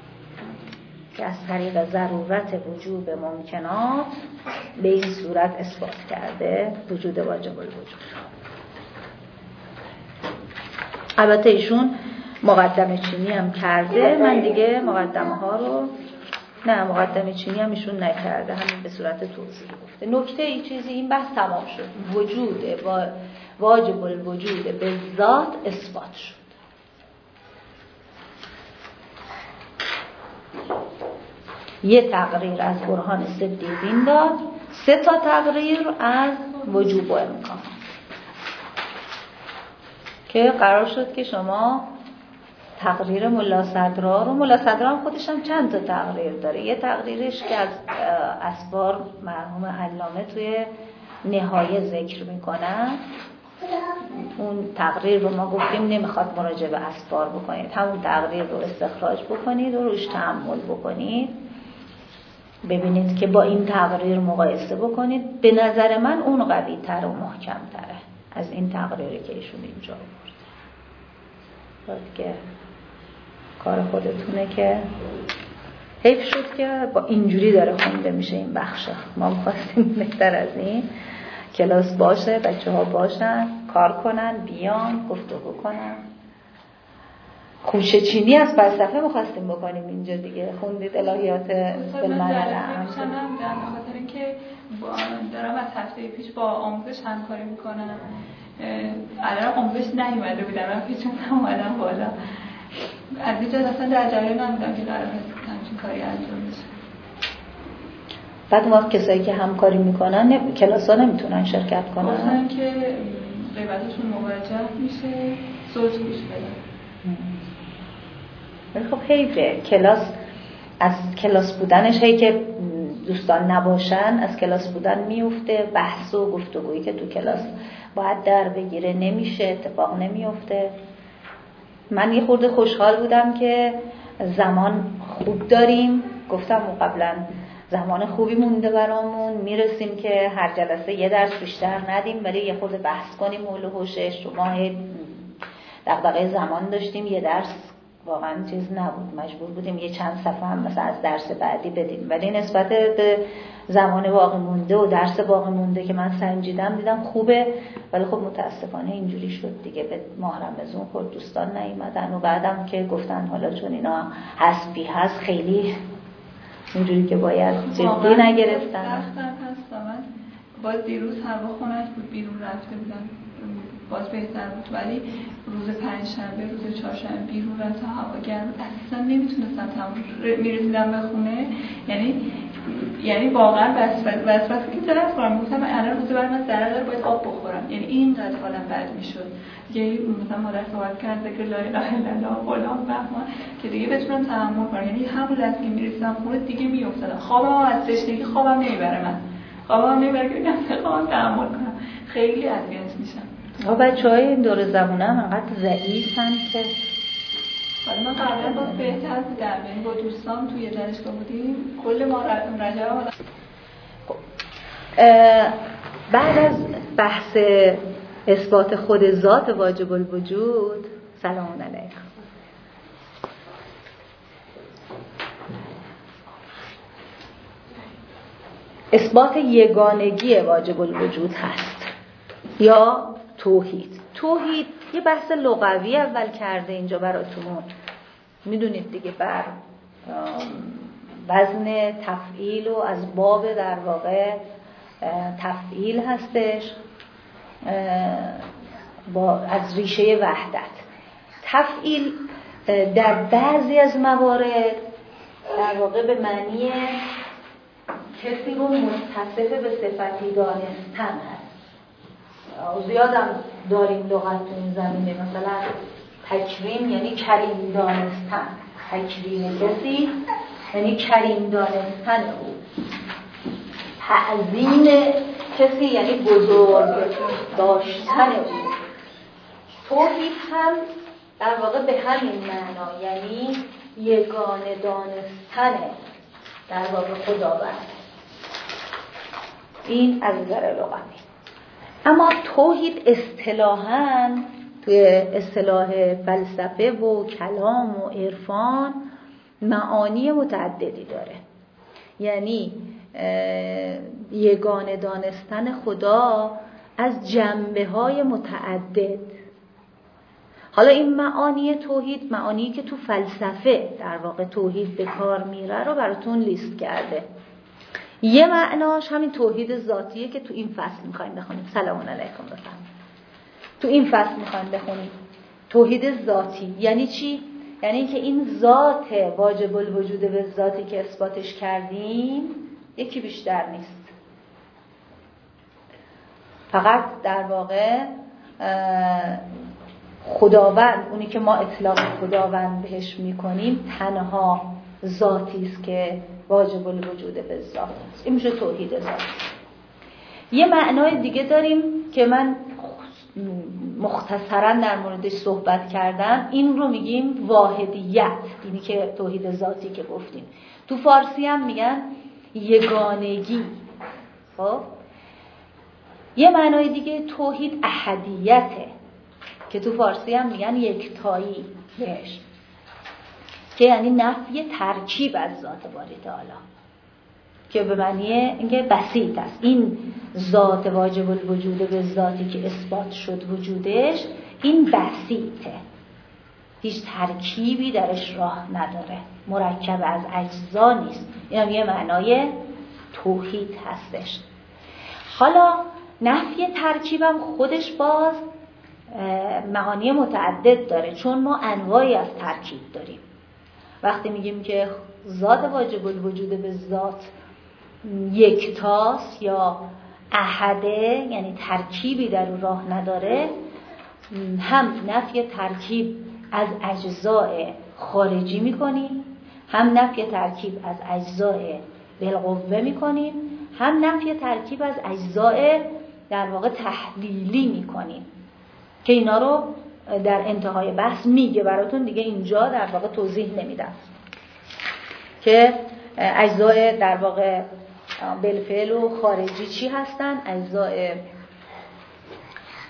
که از طریق ضرورت وجوب ممکنات به این صورت اثبات کرده وجود واجب الوجود. البته ایشون مقدمه چینی هم کرده، من دیگه مقدمه ها رو نه، مقدمه چینی هم ایشون نکرده، همین به صورت توضیح گفته. نکته این چیزی، این بحث تمام شد. وجود واجب الوجود به ذات اثبات شد. یه تقریر از برهان صدیقین داد، 3 تا تقریر از وجوب و امکان که قرار شد که شما تقریر ملا صدرا رو، ملا صدرا هم خودش هم چند تا تقریر داره. یه تقریرش که از اسفار مرحوم علامه توی نهایه ذکر میکنن، اون تقریر رو ما گفتیم نمیخواد مراجعه به اسفار بکنید، همون تقریر رو استخراج بکنید و روش تأمل بکنید، ببینید که با این تقریر مقایسه بکنید. به نظر من اون قوی تر و محکم تره از این تقریری که ایشون اینجا برد. که کار خودتونه که حیف شد که با اینجوری داره خونده میشه این بخشه. ما می‌خواستیم بهتر از این کلاس باشه، بچه‌ها باشن، کار کنن، بیان، گفتگو کنن. خوشه چینی از فلسفه می‌خواستیم بکنیم اینجا دیگه. خوندید الهیات بالملل اعم. خاطر اینکه دارم از هفته پیش با آموزش همکاری میکنم. الان آموزش نیومده بودم، من پیشم اومدم بالا. از اینجا اصلا در جریان نبودم که دارم همچین کاری انجام میشه. بعد ما کسایی که همکاری میکنن کلاس‌ها نمیتونن شرکت کنن. گفتن که غیبتشون موجه میشه، صوت گوش بدن. ولی خب حیفه کلاس، از کلاس بودنش هی که دوستان نباشن از کلاس بودن میفته. بحث و گفتگویی که تو کلاس باید در بگیره نمیشه، اتفاق نمیفته. من یه خورده خوشحال بودم که زمان خوب داریم، گفتم قبلا زمان خوبی مونده برامون، میرسیم که هر جلسه یه درس بیشتر ندیم ولی یه خورده بحث کنیم حول و حوشش. شما دغدغه زمان داشتیم، یه درس واقعا چیز نبود، مجبور بودیم یه چند صفحه هم مثلا از درس بعدی بدیم. ولی نسبت به زمان باقی مونده و درس باقی مونده که من سنجیدم دیدم خوبه، ولی خب متاسفانه اینجوری شد دیگه، به ماه رمضان خود دوستان نیومدن و بعدم که گفتن حالا چون اینا حسبی هست خیلی اینجوری که باید جدی نگرفتن. من باز دیروز هوا خنک بود، بیرون رفته بودم باز بهتر بود، ولی روز پنجشنبه روز چهارشنبه بیرون رفتم هوا گرم بود، اصلا نمیتونستم میرسیدم به خونه، یعنی واقعا وسوسه که درست کنم گفتم الان روز بعد من ضرر باید آب بخورم، یعنی اینقدر حالم بد میشد دیگه. مثلا مادر صحبت کرد ذکر لا اله الا الله غلام بهمان که دیگه بتونم تحمل کنم، یعنی همون لحظه که میرسیدم خونه دیگه میافتادم خوابم از تشنگی خوابم نمیبره، من خوابم نمیبره که بخوام تحمل کنم، خیلی اذیت میشم. بچه‌های این دور زمونه هم انقدر ضعیفن که حالا من قبلا باز بهتر بودم، یعنی با دوستان توی دانشگاه بودیم کل ما رجب بعد از بحث اثبات خود ذات واجب الوجود، سلام علیکم، اثبات یگانگی واجب الوجود هست یا توحید. توحید یه بحث لغوی اول کرده اینجا براتون، میدونید دیگه، بر وزن تفعیل و از باب در واقع تفعیل هستش، از ریشه وحدت. تفعیل در بعضی از موارد در واقع به معنی کسی رو متصف به صفتی دانستن هست. زیادم داریم لغت تو این زمینه، مثلا تکریم یعنی کریم دانستن، تکریم کسی یعنی کریم دانستن او، تعظیم کسی یعنی بزرگ داشتن او. توحید هم در واقع به همین معنا، یعنی یگانه دانستن در واقع خداوند. این از نظر لغوی. اما توحید اصطلاحاً توی اصطلاح فلسفه و کلام و عرفان معانی متعددی داره، یعنی یگانه دانستن خدا از جنبه‌های متعدد. حالا این معانی توحید، معانی که تو فلسفه در واقع توحید به کار میره رو براتون لیست کرده. یه معناش همین توحید ذاتیه که تو این فصل میخوایم بخونیم. سلام علیکم بفرمایید. تو این فصل میخوایم بخونیم توحید ذاتی. یعنی چی؟ یعنی اینکه این ذات واجب الوجود به ذاتی که اثباتش کردیم یکی بیشتر نیست، فقط در واقع خداوند، اونی که ما اطلاق خداوند بهش میکنیم، تنها ذاتی است که واجب الوجود به ذات است. این میشه توحید ذاتی. یه معنای دیگه داریم که من مختصرا در موردش صحبت کردم، این رو میگیم واحدیت، اینی که توحید ذاتی که گفتیم. تو فارسی هم میگن یگانگی. خب یه معنای دیگه توحید احدیته که تو فارسی هم میگن یکتایی بهش، که یعنی نفی ترکیب از ذات باری تعالی، که به معنی اینکه بسیط است. این ذات واجب الوجود به ذاتی که اثبات شد وجودش، این بسیطه، هیچ ترکیبی درش راه نداره، مرکب از اجزا نیست. این هم یه معنای توحید هستش. حالا نفی ترکیبم خودش باز معانی متعدد داره، چون ما انواعی از ترکیب داریم. وقتی میگیم که ذات واجب الوجود به ذات یکتاست یا احده، یعنی ترکیبی در اون راه نداره، هم نفی ترکیب از اجزاء خارجی میکنیم، هم نفی ترکیب از اجزاء بالقوه میکنیم، هم نفی ترکیب از اجزاء در واقع تحلیلی میکنیم که اینا رو در انتهای بحث میگه براتون، دیگه اینجا در واقع توضیح نمیدم که اجزاء در واقع بالفعل و خارجی چی هستن، اجزاء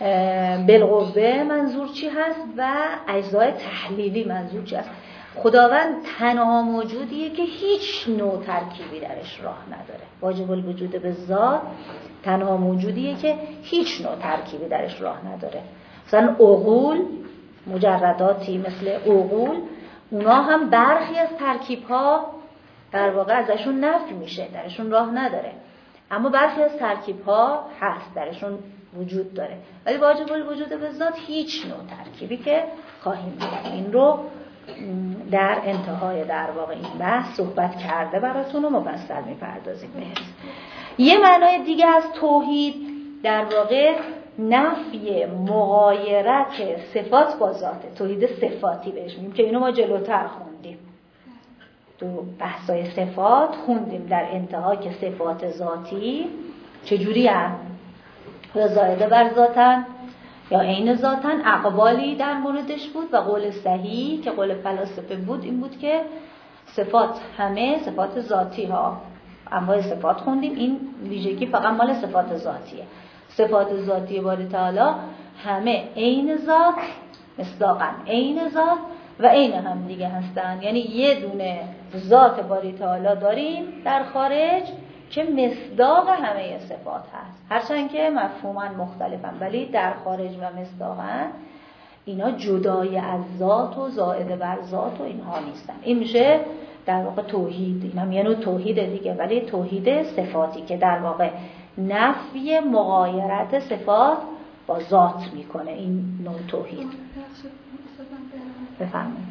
بالقوه منظور چی هست و اجزای تحلیلی منظور چی هست. خداوند تنها موجودیه که هیچ نوع ترکیبی درش راه نداره. واجب الوجود به ذات تنها موجودیه که هیچ نوع ترکیبی درش راه نداره. مثلا عقول، مجرداتی مثل عقول، اونا هم برخی از ترکیب‌ها در واقع ازشون نفی میشه، درشون راه نداره، اما برخی از ترکیب‌ها هست، درشون وجود داره. ولی واجب الوجود به ذات هیچ نوع ترکیبی که خواهیم دید. این رو در انتهای در واقع این بحث صحبت کرده براتون و مفصل میپردازیم بهش. یه معنای دیگه از توحید در واقع نفی مغایرت صفات با ذاته. توحید صفاتی بهش میگیم که اینو ما جلوتر خوندیم تو بحثای صفات، خوندیم در انتها که صفات ذاتی چجوری هست، یا زائده بر ذاتن یا عین ذاتن. اقوالی در موردش بود و قول صحیح که قول فلاسفه بود این بود که صفات همه صفات ذاتی ها، انواع صفات خوندیم، این ویژگی فقط مال صفات ذاتیه. صفات ذاتی باری تعالی همه عین ذات، مصداقاً عین ذات و عین هم دیگه هستن. یعنی یه دونه ذات باری تعالی داریم در خارج که مصداق همه صفات هست، هرچند که مفهوماً مختلفن ولی در خارج و مصداقاً اینا جدای از ذات و زائد بر ذات و اینها نیستن. این میشه در واقع توحید. این هم یه نوع توحید دیگه، ولی توحید صفاتی که در واقع نفی مغایرت صفات با ذات میکنه. این نوع توحید. بفرمایید.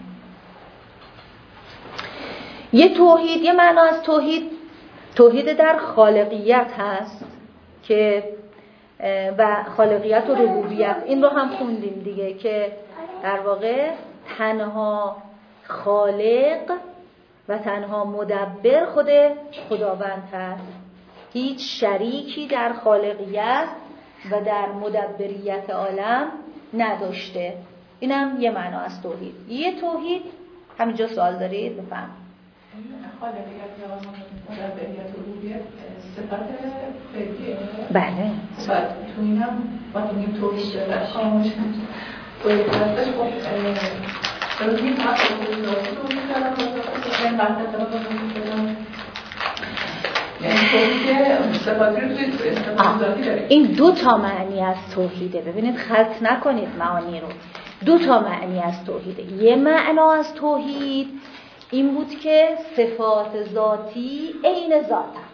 یه توحید، یه معنا از توحید در خالقیت هست که و خالقیت و ربوبیت، این رو هم خوندیم دیگه که در واقع تنها خالق و تنها مدبر خود خداوند هست، هیچ شریکی در خالقیت و در مدبریت عالم نداشته. اینم یه معنا از توحید. یه توحید، همینجا سوال دارید؟ بفهم. خالقیت یا مدبریت و ربوبیت صفات فعلیه. بله. تو اینم وقتی میگیم توحید در خاموش توحید هستش، خب درست این حقیقی ذاتی رو می‌کنم و این مرتبه رو می‌کنم، یعنی توحید صفاتی رو توی صفات ذاتی داریم. این دو تا معنی از توحیده. ببینید خلط نکنید معانی رو. دو تا معنی از توحیده. یه معنا از توحید این بود که صفات ذاتی عین ذاتن.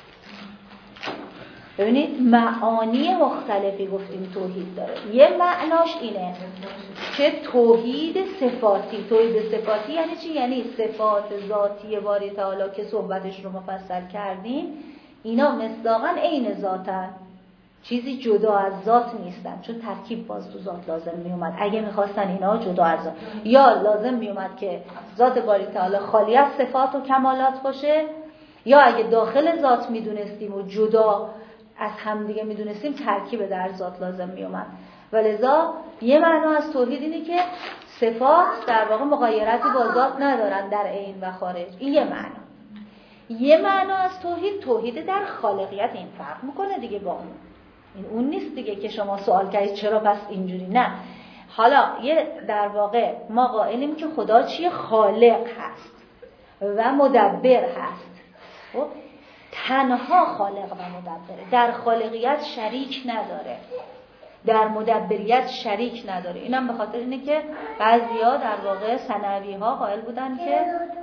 ببینید معانی مختلفی گفتیم توحید داره. یه معناش اینه که توحید صفاتی. توحید صفاتی یعنی چی؟ یعنی صفات ذاتی باری تعالی که صحبتش رو مفصل کردیم اینا مصداقاً عین ذاتن، چیزی جدا از ذات نیستن، چون ترکیب باز تو ذات لازم می اومد. اگه میخواستن اینا جدا از ذات، یا لازم می اومد که ذات باری تعالی خالی از صفات و کمالات باشه، یا اگه داخل ذات میدونستیم و جدا از هم دیگه میدونستیم ترکیب در ذات لازم می اومد. ولذا یه معنا از توحید اینه که صفات در واقع مغایرتی با ذات ندارن در عین و خارج. این یه معنا. یه معنا از توحید در خالقیت. این فرق میکنه دیگه با اون. این اون نیست دیگه که شما سوال کردید چرا پس اینجوری. نه، حالا یه در واقع ما قائلیم که خدا چیه؟ خالق هست و مدبر هست. خب تنها خالق و مدبره، در خالقیت شریک نداره، در مدبریت شریک نداره. اینم به خاطر اینه که بعضیا در واقع ثنوی ها قائل بودن که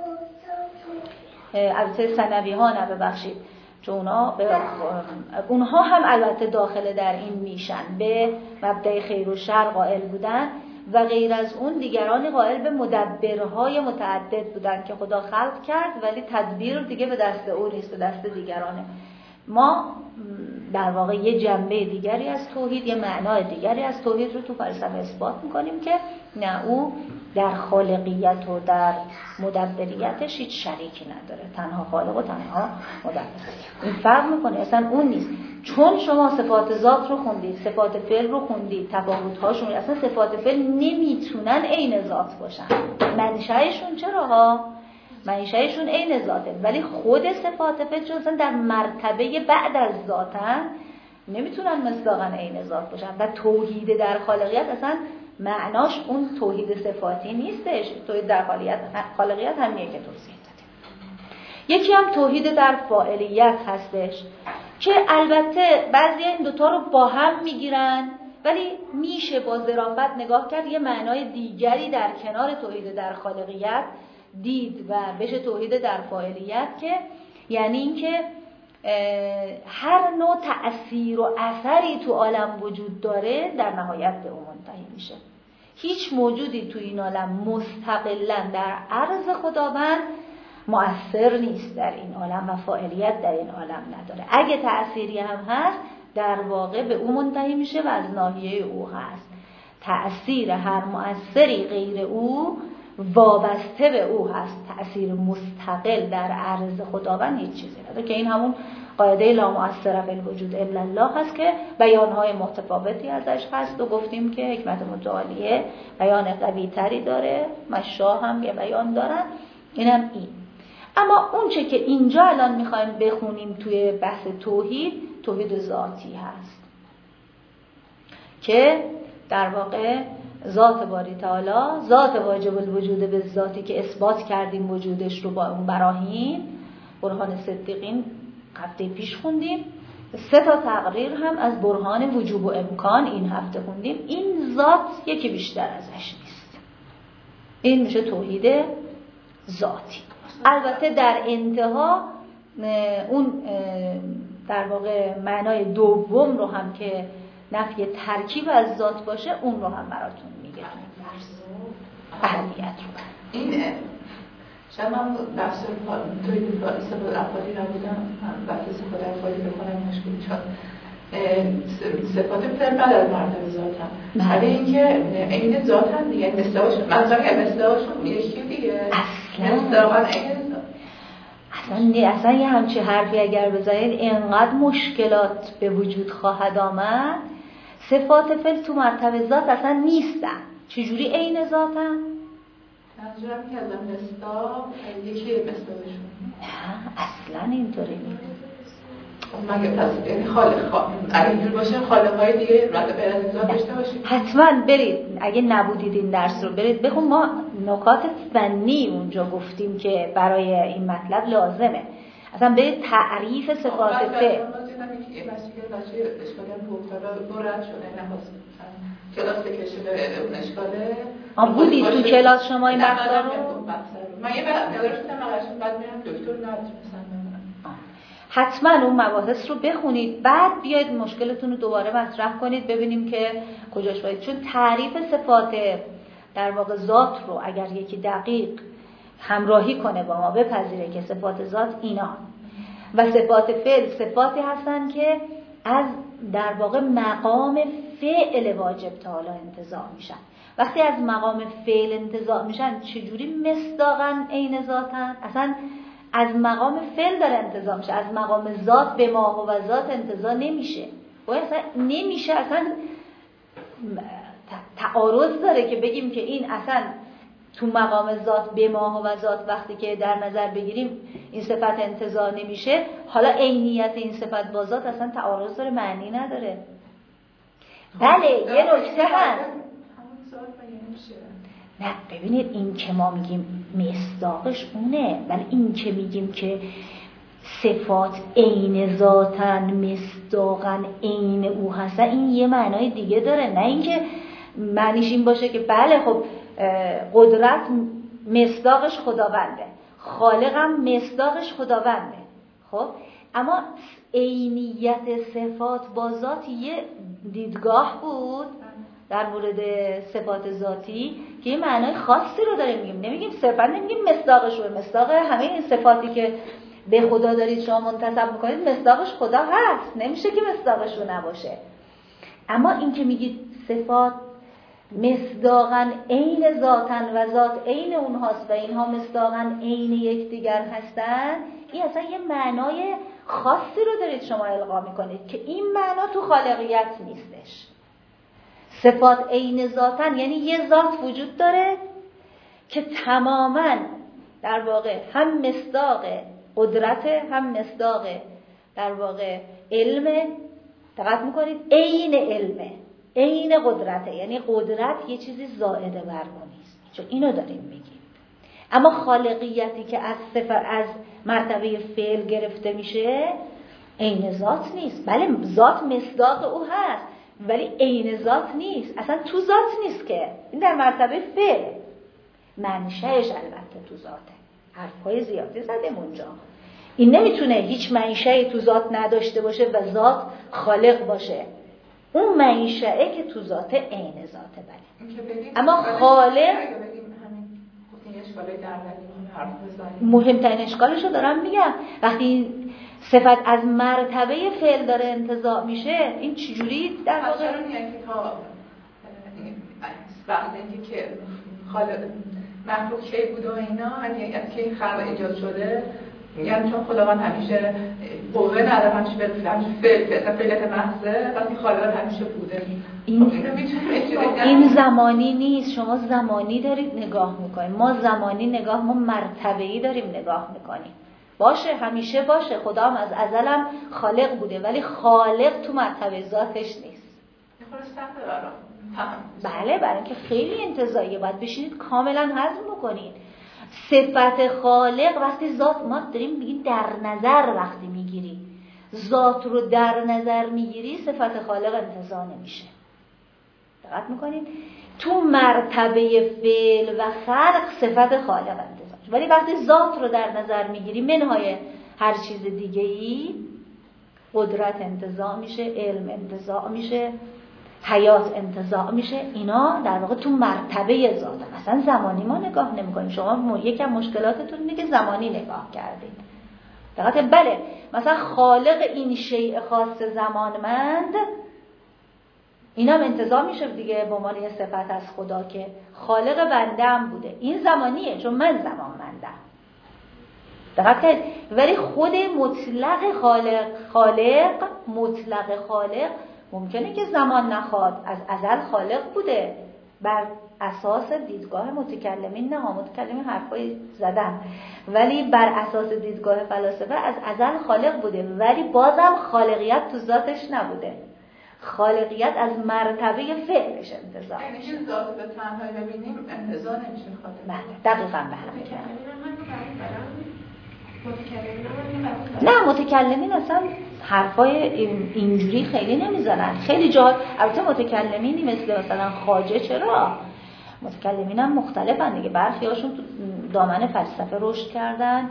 البته ثنوی ها نه ببخشید، چون اونها هم البته داخل در این میشن، به مبدأ خیر و شر قائل بودن و غیر از اون دیگرانی قائل به مدبرهای متعدد بودن که خدا خلق کرد ولی تدبیر دیگه به دست او نیست، به دست دیگرانه. ما در واقع یه جنبه دیگری از توحید، یه معنای دیگری از توحید رو تو فلسفه اثبات میکنیم که نه، او در خالقیت و در مدبریتش هیچ شریکی نداره، تنها خالق و تنها مدبر. این فرق میکنه، اصلا اون نیست. چون شما صفات ذات رو خوندید، صفات فعل رو خوندید، تفاوت‌هاشون، اصلا صفات فعل نمیتونن عین ذات باشن. منشأشون چرا؟ منشأشون عین ذاته، ولی خود صفات فعل چون اصلا در مرتبه بعد از ذاتن نمیتونن مصداقاً عین ذات باشن و توحید در خالقیت اصلا معناش اون توحید صفاتی نیستش. توحید در خالقیت همینه که توضیح دادیم. یکی هم توحید در فاعلیت هستش که البته بعضی این دوتا رو با هم میگیرن، ولی میشه با ظرافت نگاه کرد یه معنای دیگری در کنار توحید در خالقیت دید و بشه توحید در فاعلیت، که یعنی اینکه هر نوع تأثیر و اثری تو عالم وجود داره در نهایت به اون منتهی میشه. هیچ موجودی تو این عالم مستقلاً در عرض خداوند مؤثر نیست در این عالم و فاعلیت در این عالم نداره. اگه تأثیری هم هست در واقع به اون منتهی میشه و از ناحیه او هست. تأثیر هر مؤثری غیر او وابسته به او هست. تأثیر مستقل در عرض خداوند هیچ چیزی نداره، که این همون قاعده لا مؤثر فی الوجود الا الله هست که بیانهای متفاوتی ازش هست و گفتیم که حکمت متعالیه بیان قوی تری داره، مشاه هم یه بیان دارن، اینم این. اما اون چه که اینجا الان میخوایم بخونیم توی بحث توحید ذاتی هست که در واقع ذات باری تعالی، ذات واجب الوجود به ذاتی که اثبات کردیم وجودش رو با اون براهین برهان صدیقین هفته پیش خوندیم، 3 تقریر هم از برهان وجوب و امکان این هفته خوندیم. این ذات یکی بیشتر ازش نیست. این میشه توحید ذاتی. البته در انتها اون در واقع معنای دوم رو هم که نفی ترکیب از ذات باشه اون رو هم براتون میگه اهلیت رو. این شاید من بحث توی استفاده افعالی نبودم، بحث استفاده افعالی بکنم مشکلی، چون صفات فعل بعد از مرتبه ذات هم برای اینکه عین ذات هم دیگه مصداقشون منظورم مصداقشون یکی دیگه مصداقاً عین اصلا یه همچی حرفی اگر بزنید اینقدر مشکلات به وجود خواهد آمد. صفات فعل تو مرتبه ذات اصلا نیستن، چجوری عین ذاتن؟ منظورم که از مصداق یکی مصداقشون نه اصلا اینطوری نیست. مگه پس یعنی اگه اینجور باشه خالق‌های دیگه رد به از ذات داشته باشید؟ حتما برید اگه نبودید این درس رو برید بخون. ما نکات فنی اونجا گفتیم که برای این مطلب لازمه. اصلا برید تعریف صفات فعل. کلاس بکشه به اون اشکاله. بودید تو کلاس شما این بحثا رو؟ من یه مقدارش بودم بعد میرم دکتر مثلا. حتما اون مباحث رو بخونید، بعد بیاید مشکلتون رو دوباره مطرح کنید ببینیم که کجاش باید. چون تعریف صفات در واقع ذات رو اگر یکی دقیق همراهی کنه با ما بپذیره که صفات ذات اینا و صفات فعل صفاتی هستن که از در واقع مقام فعل واجب تعالی انتزاع میشن. وقتی از مقام فعل انتزاع میشن چجوری مصداقاً عین ذاتن؟ اصلا از مقام فعل داره انتزاع میشه، از مقام ذات به ما و ذات انتزاع نمیشه و اصلا نمیشه. اصلا تعارض داره که بگیم که این اصلا تو مقام ذات به ما و ذات وقتی که در نظر بگیریم این صفت انتزاع نمیشه، حالا عینیت این صفت با ذات اصلا تعارض داره، معنی نداره. بله یه نکته هست. نه ببینید این که ما میگیم مصداقش اونه، ولی این که میگیم که صفات عین ذاتن مصداقاً عین او هستن این یه معنای دیگه داره. نه اینکه معنیش این باشه که بله خب قدرت مصداقش خداونده، خالقم مصداقش خداونده، خب اما عینیت صفات با ذات یه دیدگاه بود در مورد صفات ذاتی که یه معنای خاصی رو داره میگیم. نمیگیم صرفا نمیگیم مصداقش رو، مصداق همه این صفاتی که به خدا دارید شما منتسب میکنید مصداقش خدا هست، نمیشه که مصداقش رو نباشه. اما این که میگید صفات مصداقاً عین ذاتن و ذات عین اونهاست و اینها مصداقاً عین یکدیگر هستن، این اصلا یه معنای خاصی رو دارید شما القا میکنید که این معنا تو خالقیت نیستش. صفات عین ذاتن یعنی یه ذات وجود داره که تماماً در واقع هم مصداق قدرت، هم مصداق در واقع علم، دقت میکنید عین علمه، عین قدرته، یعنی قدرت یه چیزی زائد بر ما نیست، چون اینو داریم میگیم. اما خالقیتی که از مرتبه فعل گرفته میشه عین ذات نیست. بله ذات مصداق او هست ولی عین ذات نیست، اصلا تو ذات نیست که، این در مرتبه فعل. منشأش البته تو ذاته، حرفای زیادی زدیم اونجا. این نمیتونه هیچ منشأی تو ذات نداشته باشه و ذات خالق باشه. اون منشأه که تو ذات عین ذاته. بله اما خالق مهمترین اشکالشو دارم میگم. وقتی صفت از مرتبه فعل داره انتزاع میشه، این چجوری در واقع چرا میگن که تا وقتی که خالق مخلوق کی بود و اینا، یعنی از کی خلق ایجاد شده، یعنی چون خداوند همیشه قوه نداره، همیشه فعلیت محضه، وقتی خالق همیشه بوده. این زمانی نیست، شما زمانی دارید نگاه میکنید، ما زمانی نگاه، ما مرتبه‌ای داریم نگاه میکنیم. باشه همیشه باشه، خدا هم از ازلم خالق بوده ولی خالق تو مرتبه ذاتش نیست. بله برای اینکه خیلی انتزاعیه، باید بشینید کاملا هضم بکنید. صفت خالق وقتی ذات، ما داریم میگیم در نظر، وقتی میگیری ذات رو در نظر میگیری صفت خالق انتزاع نمیشه. دقت میکنید تو مرتبه فعل و خلق صفت خالق انتزاع، ولی وقتی ذات رو در نظر میگیری منهای هر چیز دیگه ای، قدرت انتزاع میشه، علم انتزاع میشه، حیات انتزاع میشه. اینا در واقع تو مرتبه ذات، مثلا زمانی ما نگاه نمی‌کنیم. شما یکم مشکلاتتون اینه که زمانی نگاه کردید. دقیقاً بله، مثلا خالق این شیء خاص زمانمند، اینا هم انتزاع میشه دیگه به عنوان صفت از خدا که خالق بنده هم بوده. این زمانیه چون من زمانمندم. دقت کنید، ولی خود مطلق خالق مطلق خالق ممکنه که زمان نخواد، از ازل خالق بوده. بر اساس دیدگاه متکلمین، نه متکلمین حرفای زدن، ولی بر اساس دیدگاه فلاسفه از ازل خالق بوده، ولی بازم خالقیت تو ذاتش نبوده. خالقیت از مرتبه فعلش انتزاع یعنی که ذات به تنهایی ببینیم انتزاع نمیشه خاطر. بله دقیقاً به همین نه متکلمین اصلا حرفای اینجوری خیلی نمیزنن. خیلی جا البته متکلمینی مثلا خواجه، چرا متکلمین هم مختلفن دیگه، برخی هاشون تو دامن فلسفه رشد کردن،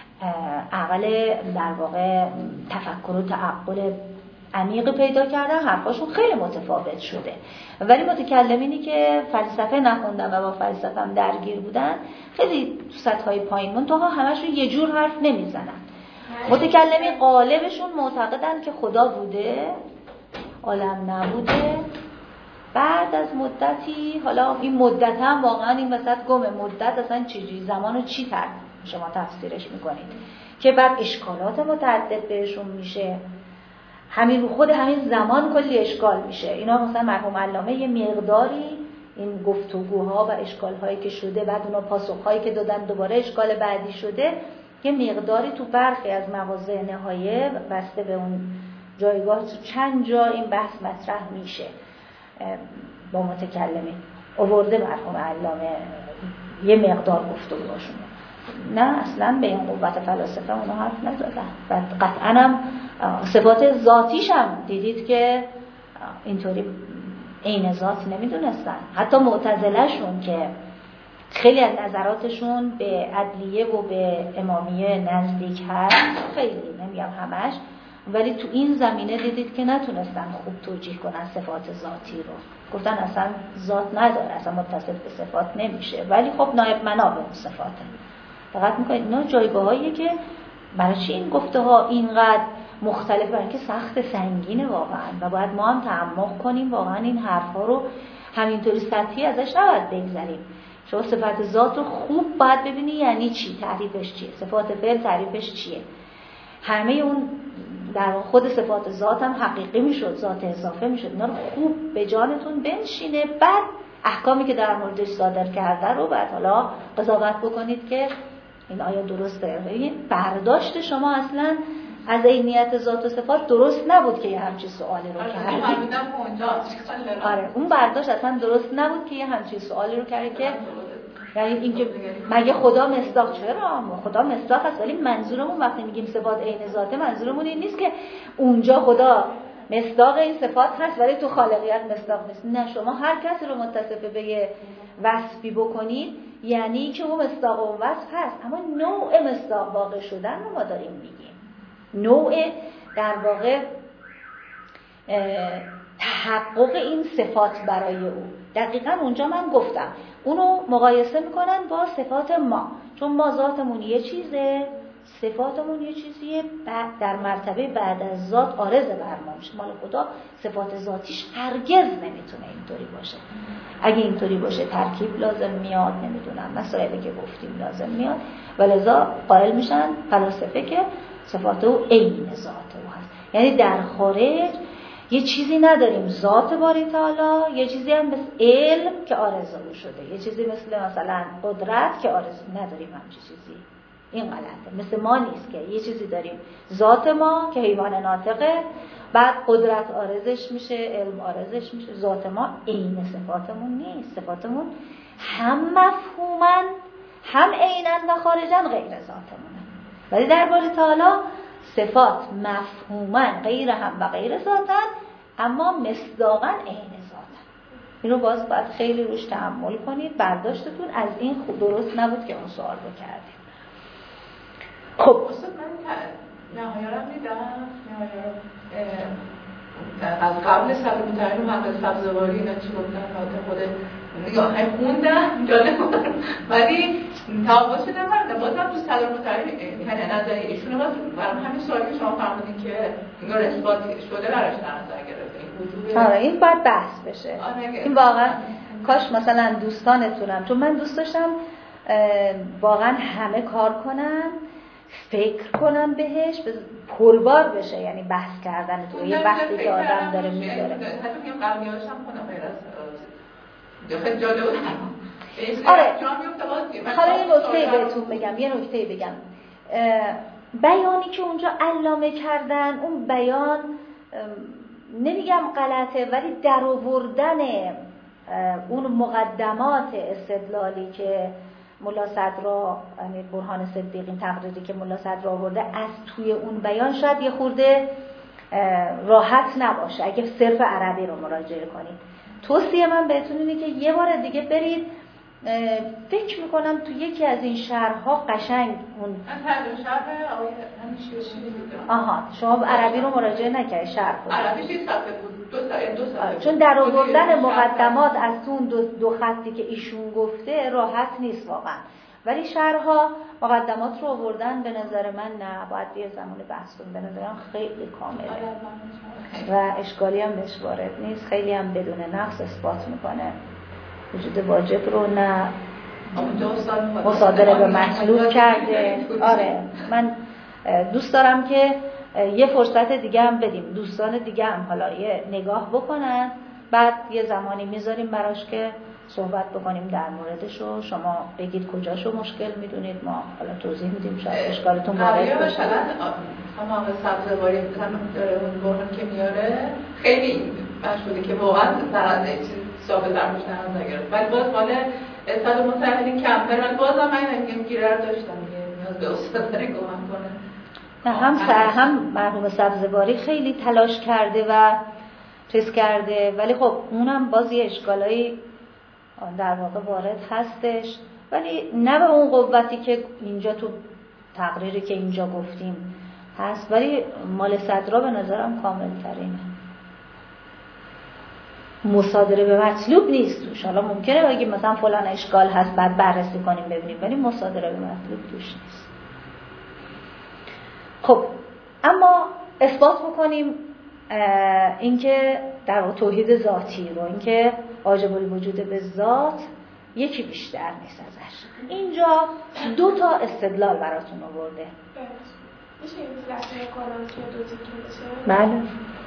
عقل در واقع تفکر و تعقل عمیق پیدا کردن، حرفاشون خیلی متفاوت شده. ولی متکلمینی که فلسفه نخوندن و با فلسفه هم درگیر بودن، خیلی تو سطح‌های پایین منتها همشون یه جور حرف نمیزنن. متکلمین غالبشون معتقدن که خدا بوده، عالم نبوده، بعد از مدتی، حالا این مدت هم واقعا این وسط گمه، مدت اصلا چیزی زمانو چی شما تفسیرش میکنید، که بعد اشکالات متعدد بهشون میشه، همین رو خود همین زمان کلی اشکال میشه. اینا مثلا مرحوم علامه یه مقداری این گفتگوها و اشکالهایی که شده، بعد اونا پاسخهایی که دادن دوباره اشکال بعدی شده، یه مقداری تو برخی از مواضع نهایه بسته به اون جایگاه تو چند جا این بحث مطرح میشه با متکلمین. آورده مرحوم علامه یه مقدار گفتگوهاشون، نه اصلا به این قوت فلاسفه اونا حرف نزدن. و قطعا هم صفات ذاتیش هم دیدید که اینطوری عین ذات نمیدونستن. حتی معتزله‌شون که خیلی از نظراتشون به عدلیه و به امامیه نزدیک هست، خیلی نمیگم همش، ولی تو این زمینه دیدید که نتونستن خوب توجیه کنن صفات ذاتی رو. گفتن اصلا ذات نداره، اصلا متصف به صفات نمیشه، ولی خب نائب منابع اون صفاته. فقط میکنید اینا جایگاهاییه که برای چی این گفته ها اینقدر مختلف، برای اینکه سخت سنگینه واقعا و باید ما هم تعمق کنیم واقعا این حرفا رو، همینطوری سطحی ازش نباید بگذریم. شما صفات ذات رو خوب باید ببینی یعنی چی، تعریفش چیه، صفات فعل تعریفش چیه. همه اون در خود صفات ذات هم حقیقی میشد، ذات اضافه میشد. اینا رو خوب به جانتون بنشینه، بعد احکامی که در موردش صادر کرده رو بعد حالا قضاوت بکنید که این آیا درسته. این برداشت شما اصلا از عینیت ذات و صفات درست نبود که یه همچین سوالی رو کردی. آره اون برداشت اصلا درست نبود که یه همچین سوالی رو کردی که یعنی اینکه مگه خدا مصداق؟ چرا خدا مصداق هست، ولی منظورمون وقتی میگیم صفات عین ذاته منظورمون این نیست که اونجا خدا مصداق این صفات هست ولی تو خالقیت مصداق نیست. نه، شما هر کسی رو متصف به یه وصفی بکنید یعنی که اون مصداق اون وصف هست، اما نوع مصداق واقع شدن رو ما داریم میگیم، نوع در واقع تحقق این صفات برای او. دقیقاً اونجا من گفتم اونو مقایسه میکنن با صفات ما، چون ما ذاتمون یه چیزه، صفاتمون یه چیزیه، در مرتبه بعد از ذات عارض بر ما میشه. مال خدا صفات ذاتیش هرگز نمیتونه اینطوری باشه. اگه اینطوری باشه ترکیب لازم میاد، نمیدونم مسائلی که گفتیم لازم میاد، ولذا قائل میشن فلاسفه که صفات او عین ذات او هست. یعنی در خارج یه چیزی نداریم ذات باری تعالی، یه چیزی هم مثل علم که عارض او شده، یه چیزی مثلا قدرت که عارض نداریم همچین چیزی. این غلطه، مثل ما نیست که یه چیزی داریم ذات ما که حیوان ناطقه، بعد قدرت عارضش میشه، علم عارضش میشه. ذات ما عین صفاتمون نیست، صفاتمون هم مفهومن هم عینن و خارجن غیر ذاتمونه، ولی در باری تعالی صفات مفهومن غیر هم و غیر ذاتن اما مصداقن عین ذاتن. اینو باید خیلی روش تأمل کنید، برداشتتون از این خوب درست نبود که اون سوال رو کردیم. خب استاد من نهایارم دیدم، از قبل سلام متعلیم محمد سبزواری اینا چی گفتن خود نگاه خوندم جالب بود، ولی توقع شدم بازم تو سلام متعلیم یعنی نظر ایشونه برام همین سوالی که شما فرمودین که انگار اثبات شده براش در نظر گرفته. آره این باید بحث بشه. این واقعا کاش مثلا دوستانتونم، چون من دوست داشتم واقعا همه کار کنن، فکر کنن بهش، پربار بشه، یعنی بحث کردن تو یه وقتی که آدم داره میذاره. حتی میگم قبلیاش هم کنم غیر از خیلی جالب بود. آره حالا یه نکته بهتون بگم، بیانی که اونجا علامه کردن، اون بیان نمیگم غلطه، ولی در آوردن اون مقدمات استدلالی که ملا صدرا، یعنی برهان صدیقین تقریری که ملا صدرا آورده از توی اون بیان شاید یه خورده راحت نباشه اگه صرف عربی رو مراجعه کنید. توصیه من بهتون اینه که یه بار دیگه برید، فکر میکنم تو یکی از این شهرها قشنگ اون شهر آقای آها شما عربی رو مراجعه نکردید، شرح بود عربیش یه صفحه بود، دو صفحه، چون در آوردن مقدمات از اون دو خطی که ایشون گفته راحت نیست واقعا، ولی شرحها مقدمات رو آوردن به نظر من نه باید یه زمان بحث کنیم، به نظرم خیلی کامله و اشکالی هم بهش وارد نیست، خیلی هم بدون نقص اثبات میکنه وجود واجب رو، نه مصادره به مطلوب کرده. آره من دوست دارم که یه فرصت دیگه هم بدیم، دوستان دیگه هم حالا یه نگاه بکنن، بعد یه زمانی میذاریم براش که صحبت بکنیم در موردش و شما بگید کجاشو مشکل میدونید، ما حالا توضیح میدیم، شاید اشکالتون وارد بشه. مثلا آقای سبزواری داره اون برهان که میاره خیلی مشهوده که واقعا در چیز ثابت در مش نگرفت، ولی باز مال استاد متعهدین کمتر، ولی بازم من میگم گیره رو داشتم، نیاز به استاد داره کمک کنه. نه هم مرحوم سبزواری خیلی تلاش کرده و چیز کرده، ولی خب اونم باز یه اشکالایی در واقع وارد هستش، ولی نه به اون قوتی که اینجا تو تقریری که اینجا گفتیم هست، ولی مال صدرا به نظرم کامل ترینه. مصادره به مطلوب نیست توش، حالا ممکنه بگیم مثلا فلان اشکال هست بعد بررسی کنیم ببینیم، ولی مصادره به مطلوب توش نیست. خب اما اثبات بکنیم اینکه در توحید ذاتی رو، اینکه واجب الوجود به ذات یکی بیشتر نیست ازش. اینجا 2 تا استدلال براتون آورده. میشه این فلسفه قرآن که 2 تیکه بشه؟ بله